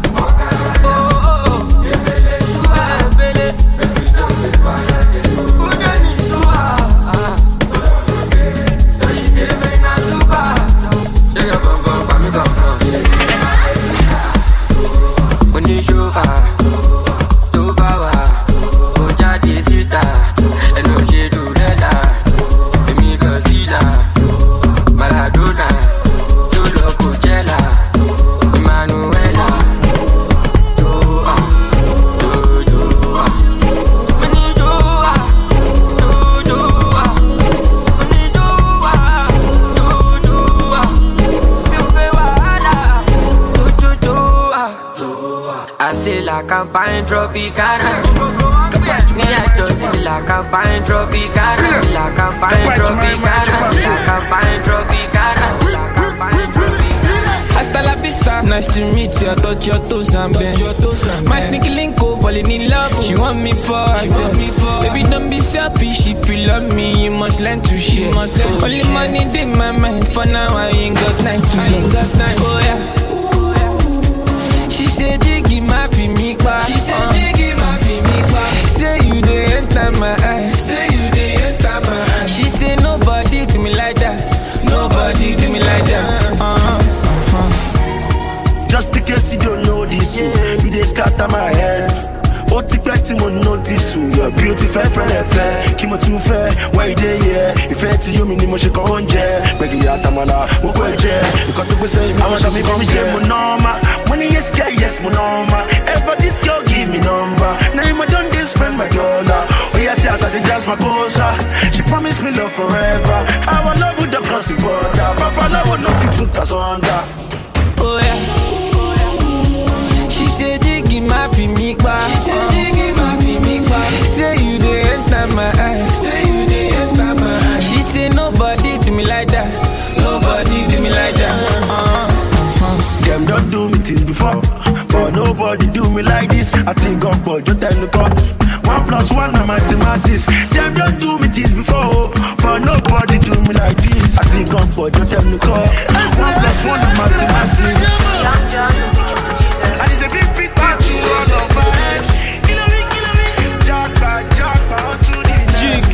La campagne tropicana. Me I don't need la campagne tropicana. La campagne tropicana. La campagne tropicana. La campagne tropicana. Hasta la vista, nice to meet you. I thought your toes and bend. My sneaky link falling in love. She want me for herself. Baby, don't be selfish. If you love me, you must learn to share. Only money in my mind. For now, I ain't got time to love. Oh yeah. She said, Jiggy, my me kwa. She said, Jiggy, my me kwa. Say you dey enter my eyes. Say you dey enter my eyes. She said, nobody do me like that. Nobody do me like that. Just in case you don't know this, you dey scatter my head. Ó ti pẹ́ tí mo notice you, your beauty fẹ́ fẹ́lẹ́fẹ́. Kí mo tún fẹ́, why you dey here? Ìfẹ́ tí yóò mi ni mo ṣe kọ́ oúnjẹ. Gbẹ̀gì àtàmàlà, ó kọ́ ẹ̀jẹ̀. Nǹkan tó gbé sẹ́yìn mi, àwọn ṣàfi fi mi ṣe mo nọ́ọ̀mà. Money yes, girl, yes, mo normal. Ever this girl give me number. Now I don't dey spend my dollar. Oh yes, yes, I dey dance my bossa. She promised me love forever. Our love would cross the border. Papa love would not fit put us under. Oh yeah. She said, Jiggy, my me kwa. She said, Jiggy, my me kwa. Say you dey enter my eyes. Say you dey enter my eyes. She said, nobody do me like that. Nobody do me like that. Them don't do me things before, but nobody do me like this. I think God, but just tell the God. 1+1 na mathematics. Them don't do me things before, but nobody do me like this. I think God, but just tell the God. 1+1 na mathematics. And it's a big part to all of us. Kill me, jackpot, on to the next.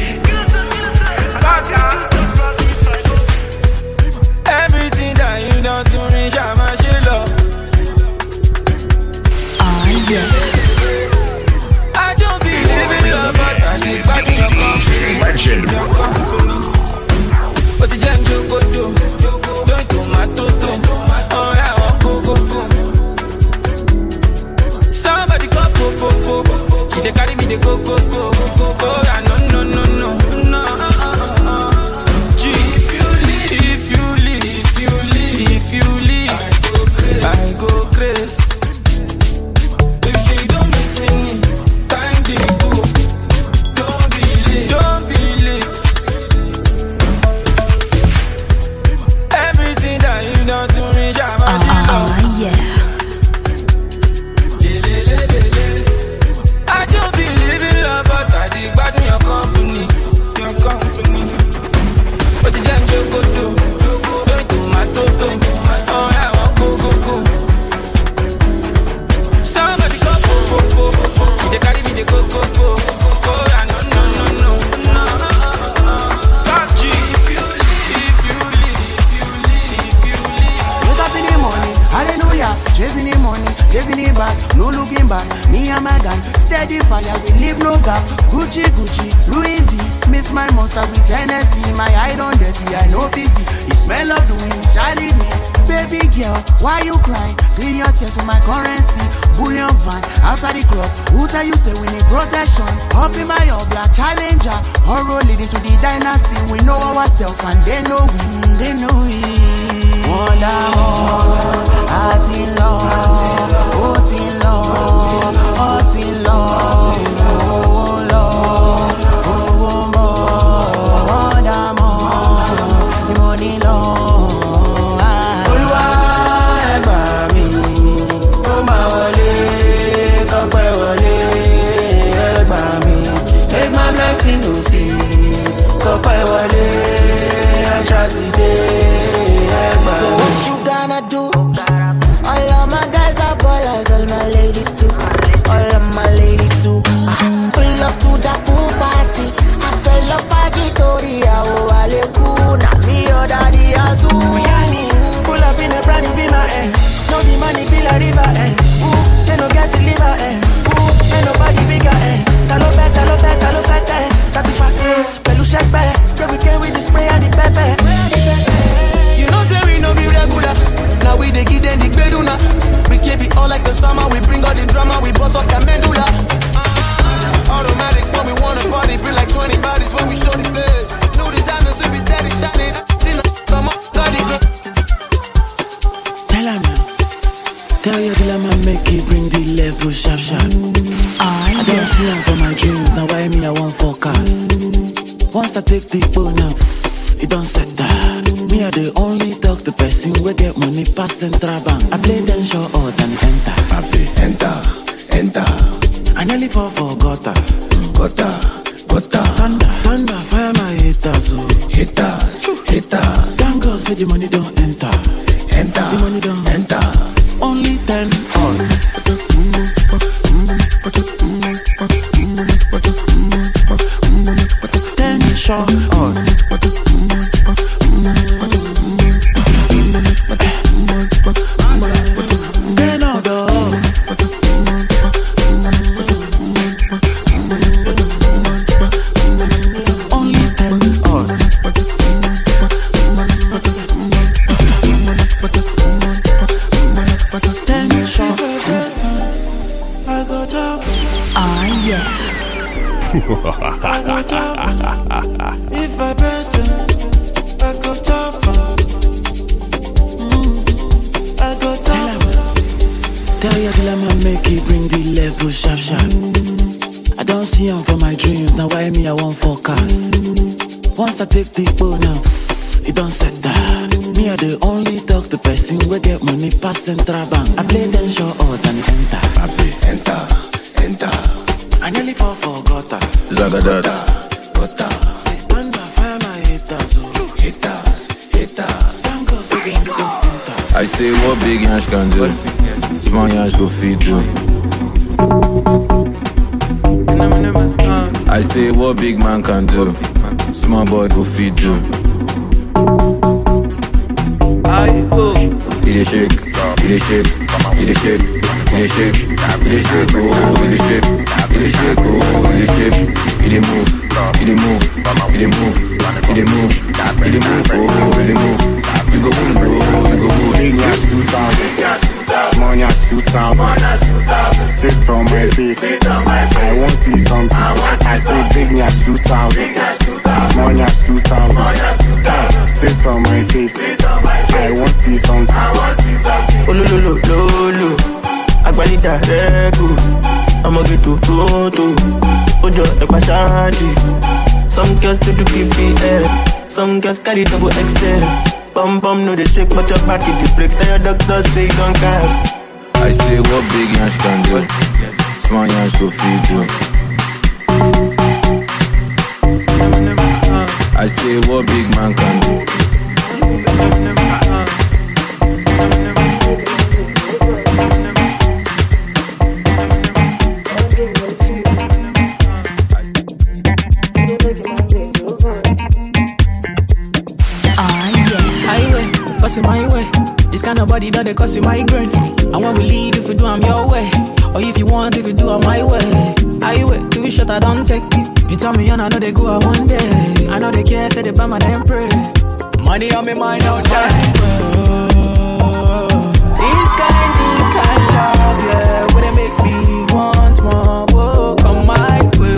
Everything that you don't do me, Shama. I don't believe in love, but I need back in your Legend. But the jam go don't do my toto. Oh yeah, go. Somebody go. She dey carry me, they go. Oh yeah, no. If you leave, I go crazy. Me and my gang, steady fire, we leave no gap. Gucci, Louis V, Miss my monster with Hennessy. My eye don't dirty, I know busy. The smell of the wind shining me. Baby girl, why you cry? Clean your tears with my currency. Bullion van, outside the club. Who tell you say we need protection? Up in my all black challenger. Horror leading to the dynasty. We know ourselves and they know we. They know we. Wonder more. Heart in love. Heart in love. Heart in love. Oh Lord. Oh more. Wonder more. The money love. No cease, Kopai Wale, I try today. So what you gonna do? All of my guys are ballers, all my ladies too. All of my ladies too. Pull up to the pool party. I fell off Victoria, oh Alekuna, me or Daddy Azu. Miami, pull up in a brand new Bima, no the money be la river, they no get to liver, ain't nobody bigger, talo fete, that's the fact, pelu shake back, so we came with the spray and the pepper. You know say we no be regular, now we dey give them the beduna. We keep it all like the summer, we bring all the drama, we bust up the medulla. Automatic when we wanna party, bring like 20 bodies when we show the face. New designers we be steady shining, come up, got it. Tell your dealer man make it bring the level sharp. I don't see him for my dreams, now why me I want focus. Once I take the phone out, it don't set that. Me I the only talk to person we get money pass central bank. I play 10 short odds and enter. I play enter. I nearly fall for gutter. Thunder, fire my haters, oh. Haters. Thank God say the money don't enter. The money don't enter. Only 10 on. 10 short odds. Then all the only 10 odds. I go top. Ah, yeah. I go top. If I bet them, I go top. I go top. Tell your dealer man make it bring the level sharp. I don't see him for my dreams, now why me I want focus. Once I take the phone out, it don't set that. Me I the only talk to person we get money pass central bank. I play 10 short odds and enter. I play enter. I nearly fall for gutter. Zagadat. Say thunder, fire my haters, oh. Haters. Thank God so they don't enter. I say what big Yansh can do, small Yansh go feed you. I say what big man can do, small boy go feed you. It is shake, oh, it is shake, oh, it is shake, oh, it is shake, oh, it is shake, it is move, oh, it is move. You go boom, bro, you go boom. Big Yansh 2000, small Yansh 2000. Sit on my face, I won't see something. I say big Yansh 2000, small Yansh 2000. Sit on my face, I won't see something. Oh lo, Agbalita regu, I'ma get to Toto, Ojo Ekpashanti. Some girls do keep it, some girls carry double XL. Bum no they shake but your back in the break. Tell your doctor say you don't cast. I say what big Yansh can do, small Yansh go feed you. I say what big man can do. My way. This kind of body that they cause you migraine. I won't believe if you do I'm your way, or if you want if you do I'm my way. I wait, 2 shot I don't take. You tell me, I know they go out one day. I know they care, say they buy my damn pray. Money on me mind all time. This kind love, yeah, would it make me want more? Whoa, come my way.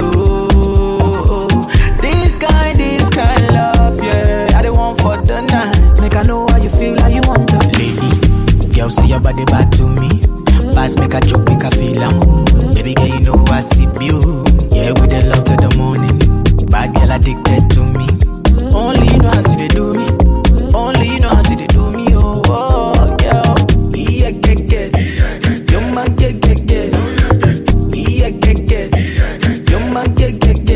This kind love, yeah, I don't want for the night. Make I know how you feel, how you want to. Lady, girl, say your body back to me. Pass, make a joke, make a feel I'm baby girl, you know I see you. Yeah, with the love to the morning. Bad girl addicted to me. Only you know how see they do me. Only you know how see they do me. Oh, oh yeah. Yeah, get. You're my get. Yeah, get. You're my get. Yeah, get.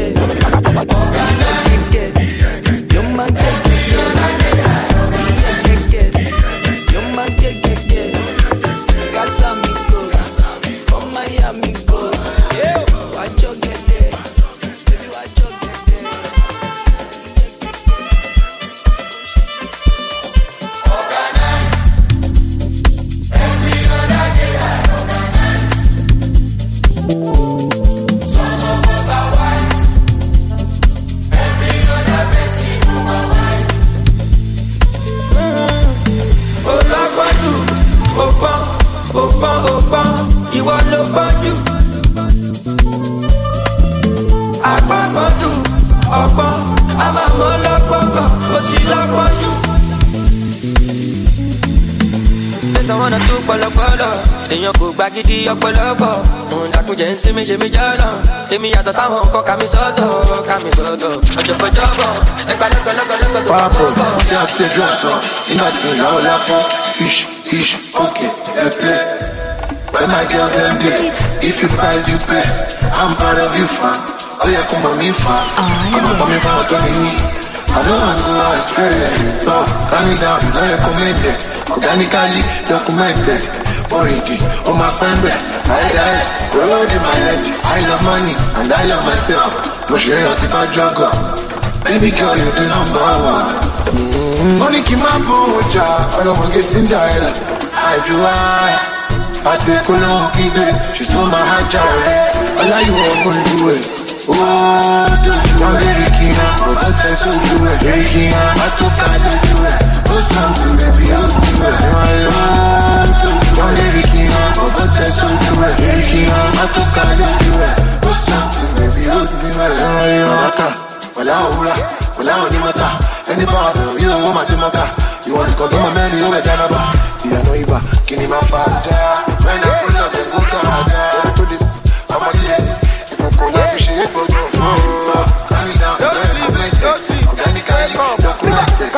You're my get. Gbagidi ọ̀pọ̀lọpọ̀ ǹdàkúnjẹ ń sinmi ṣe mí jọ́nà èmi yàtọ̀ sáwọn nǹkan kàmí sọ́tọ̀ ọjọ́gbọ́jọ́bọ̀ ẹgbà lọ́gọ́lọ́gọ́lọ́gọ́ tó bá bọ̀. See us play drum song, nothing now laughing. Ish, okay, play. Where my girls them day, if you price you pay. I'm proud of you, fam. Oh yeah, come on me, fam. I'm not coming from what me. I don't want to go astray. So, calm me down, it's not recommended. Organically documented. Pointy, oh my friend, I road in my head. I love money and I love myself. But you ain't if I drug up. Baby girl, you the number one. Money keep my phone, I don't want to get Cinderella. I do I do it, she stole my heart, child. All you want to do it. Oh, do you want to Ricky now? But that's so do it. Ricky now, I took I do it. Oh, something, baby, I'll do it. Want to Ricky now? But that's so do it. Ricky now, I took I do it. Oh, something, baby, I'll do it. Well, I don't need any part of you, my demaka. You want to go to my man, you over Janaba. Yeah, no, Iba, give me my father. When I pull up, then go to I'm a lady. If I'm going to fish, if I'm going to carry down, organically documented.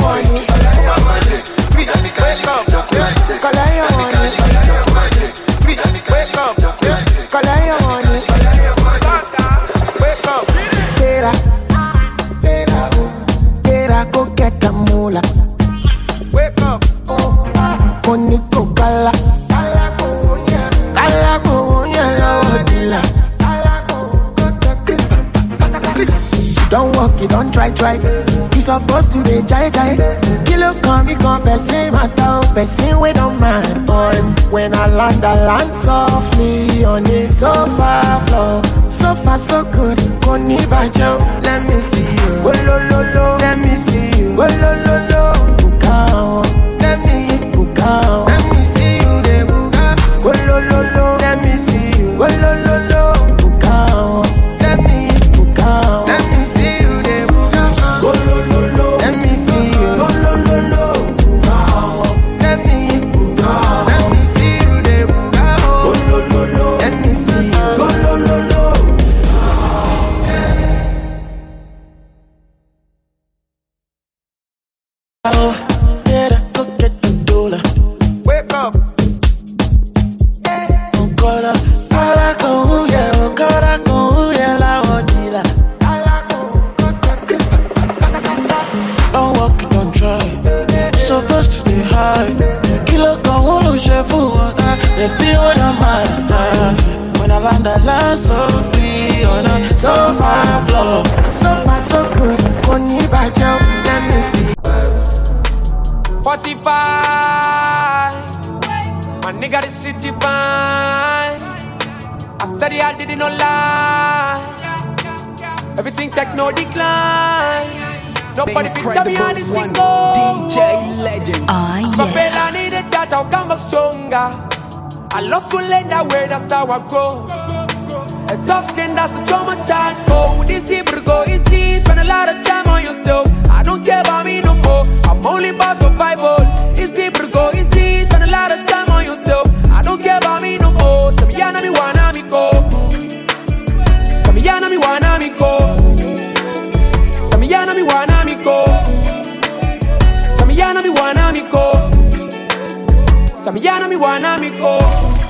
Go get the moolah. Wake up. Koniko kala. Kala ko yellow dilla. Don't walk it, don't try. You supposed to be jai. Kilo come person matter, person we don't mind. Boy, when I land softly on the sofa floor. So far so good, koni bajo. Let me see you. Oh lo, let me see you. Oh lo, bukao. Let me eat bukao. Let me see you de buka. Oh lo, let me see you. Oh lo, bukao. Let me eat bukao. Let me see you de buka. Oh lo, let me see you. Oh lo, bukao. Let me eat bukao. Let me see you de buka. Oh lo, let me see you. Oh lo. Wake up. Don't walk it, don't try. Supposed to be high. Kilo con uno chef water. They feel what I'm at. When I land so free on a sofa floor. So far so good. Koni bajo, let me see. 45. My nigga, this shit divine. I said it, I didn't know lie. Everything check, no decline. Nobody fit tell me how this thing go. DJ Legend. My fella needed that, I'll come back stronger. I love to learn that way, that's how I grow. A tough skin, that's the trauma child code. This Hebrew go easy, spend a lot of time on yourself. I don't care about me no more, I'm only about survival. This Hebrew go easy, spend a lot of time on yourself. I don't care about me no more, some yana me wanna me go. Some yana me wanna me go. Some yana me wanna me go. Some yana me wanna me go. Some yana me wanna me go.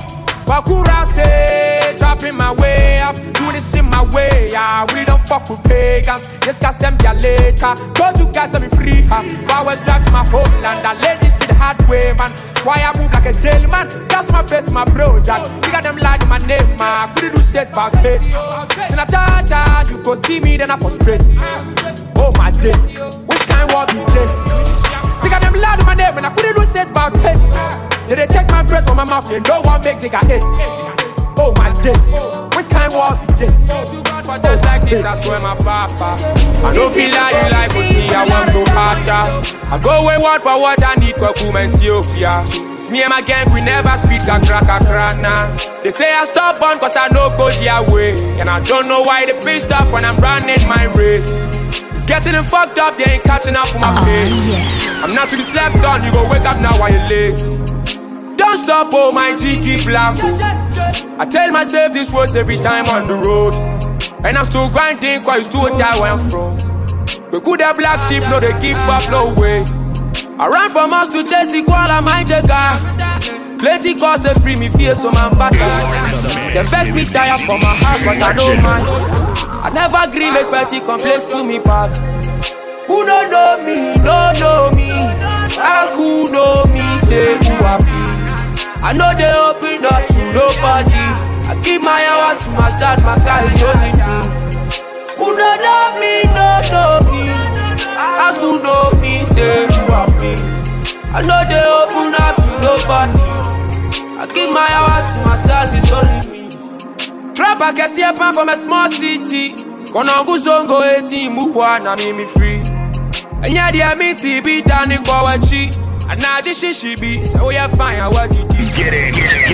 Wakura stay, dropping my way up, do this in my way. I really don't fuck with pagans. Yes, guys, send me later. Told you guys I'm free. If I was dragged to my homeland, I laid this shit the hard way, man. That's why I move like a jail man. Scars my face, my bro, Jack. Figure them lied in my name, man. I couldn't do shit about it. Then I thought you go see me, then I frustrate. Oh my days, which kind of be this? Figure them lied in my name, and I couldn't do shit about it. They take my breath from my mouth, they know what makes it got it. Oh my days, which kind of war be this? For times like this, I swear my papa. I don't feel like you like but see, I want so harder. I go wayward for what I need, Kwakum and Ethiopia. It's me and my gang, we never speak a crack, nah. They say I stop on cause I know go their way. And I don't know why they pissed off when I'm running my race. It's getting them fucked up, they ain't catching up with my pace. I'm not to be slept on, you go wake up now while you're late. Don't stop, oh my G, keep laughing. I tell myself this words every time on the road. And I'm still grinding, cause it's too that where I'm from. We could have black sheep, no they give up, no way. I ran from us to chase the koala, my jagger. Plenty cause they free me, fear so man fatter. They vex me tired from my house, but I don't mind. I never agree, make petty complaints to me back. Who don't know me, don't know me. Ask who know me, say who happy. I know they open up to nobody. I keep my hour to my side, my car is only me. Who don't know me, don't know me. Ask who know me, say you happy. I know they open up to nobody. I keep my hour to myself, it's only me. Trap I can see a pan from a small city. Gonna go zongo 18, move on, I mean me free. And yeah, they are me to be done in Kawachi. And now this she be, so we are fine, I want you. Get in,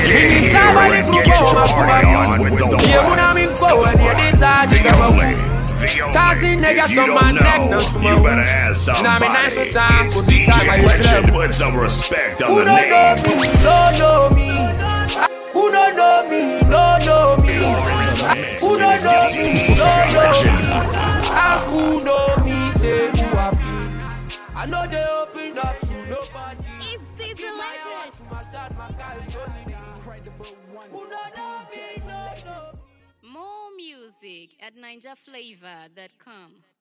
get your party on with the one, the only, If you don't know, you better ask somebody. It's DJ Legend, put some respect on the name. Who don't know me? Who don't know me? Don't know me. Who don't know me? Don't know me. Ask who know me, say who happy. I know they open up to nobody. It's DJ Legend. More music at NinjaFlavor.com.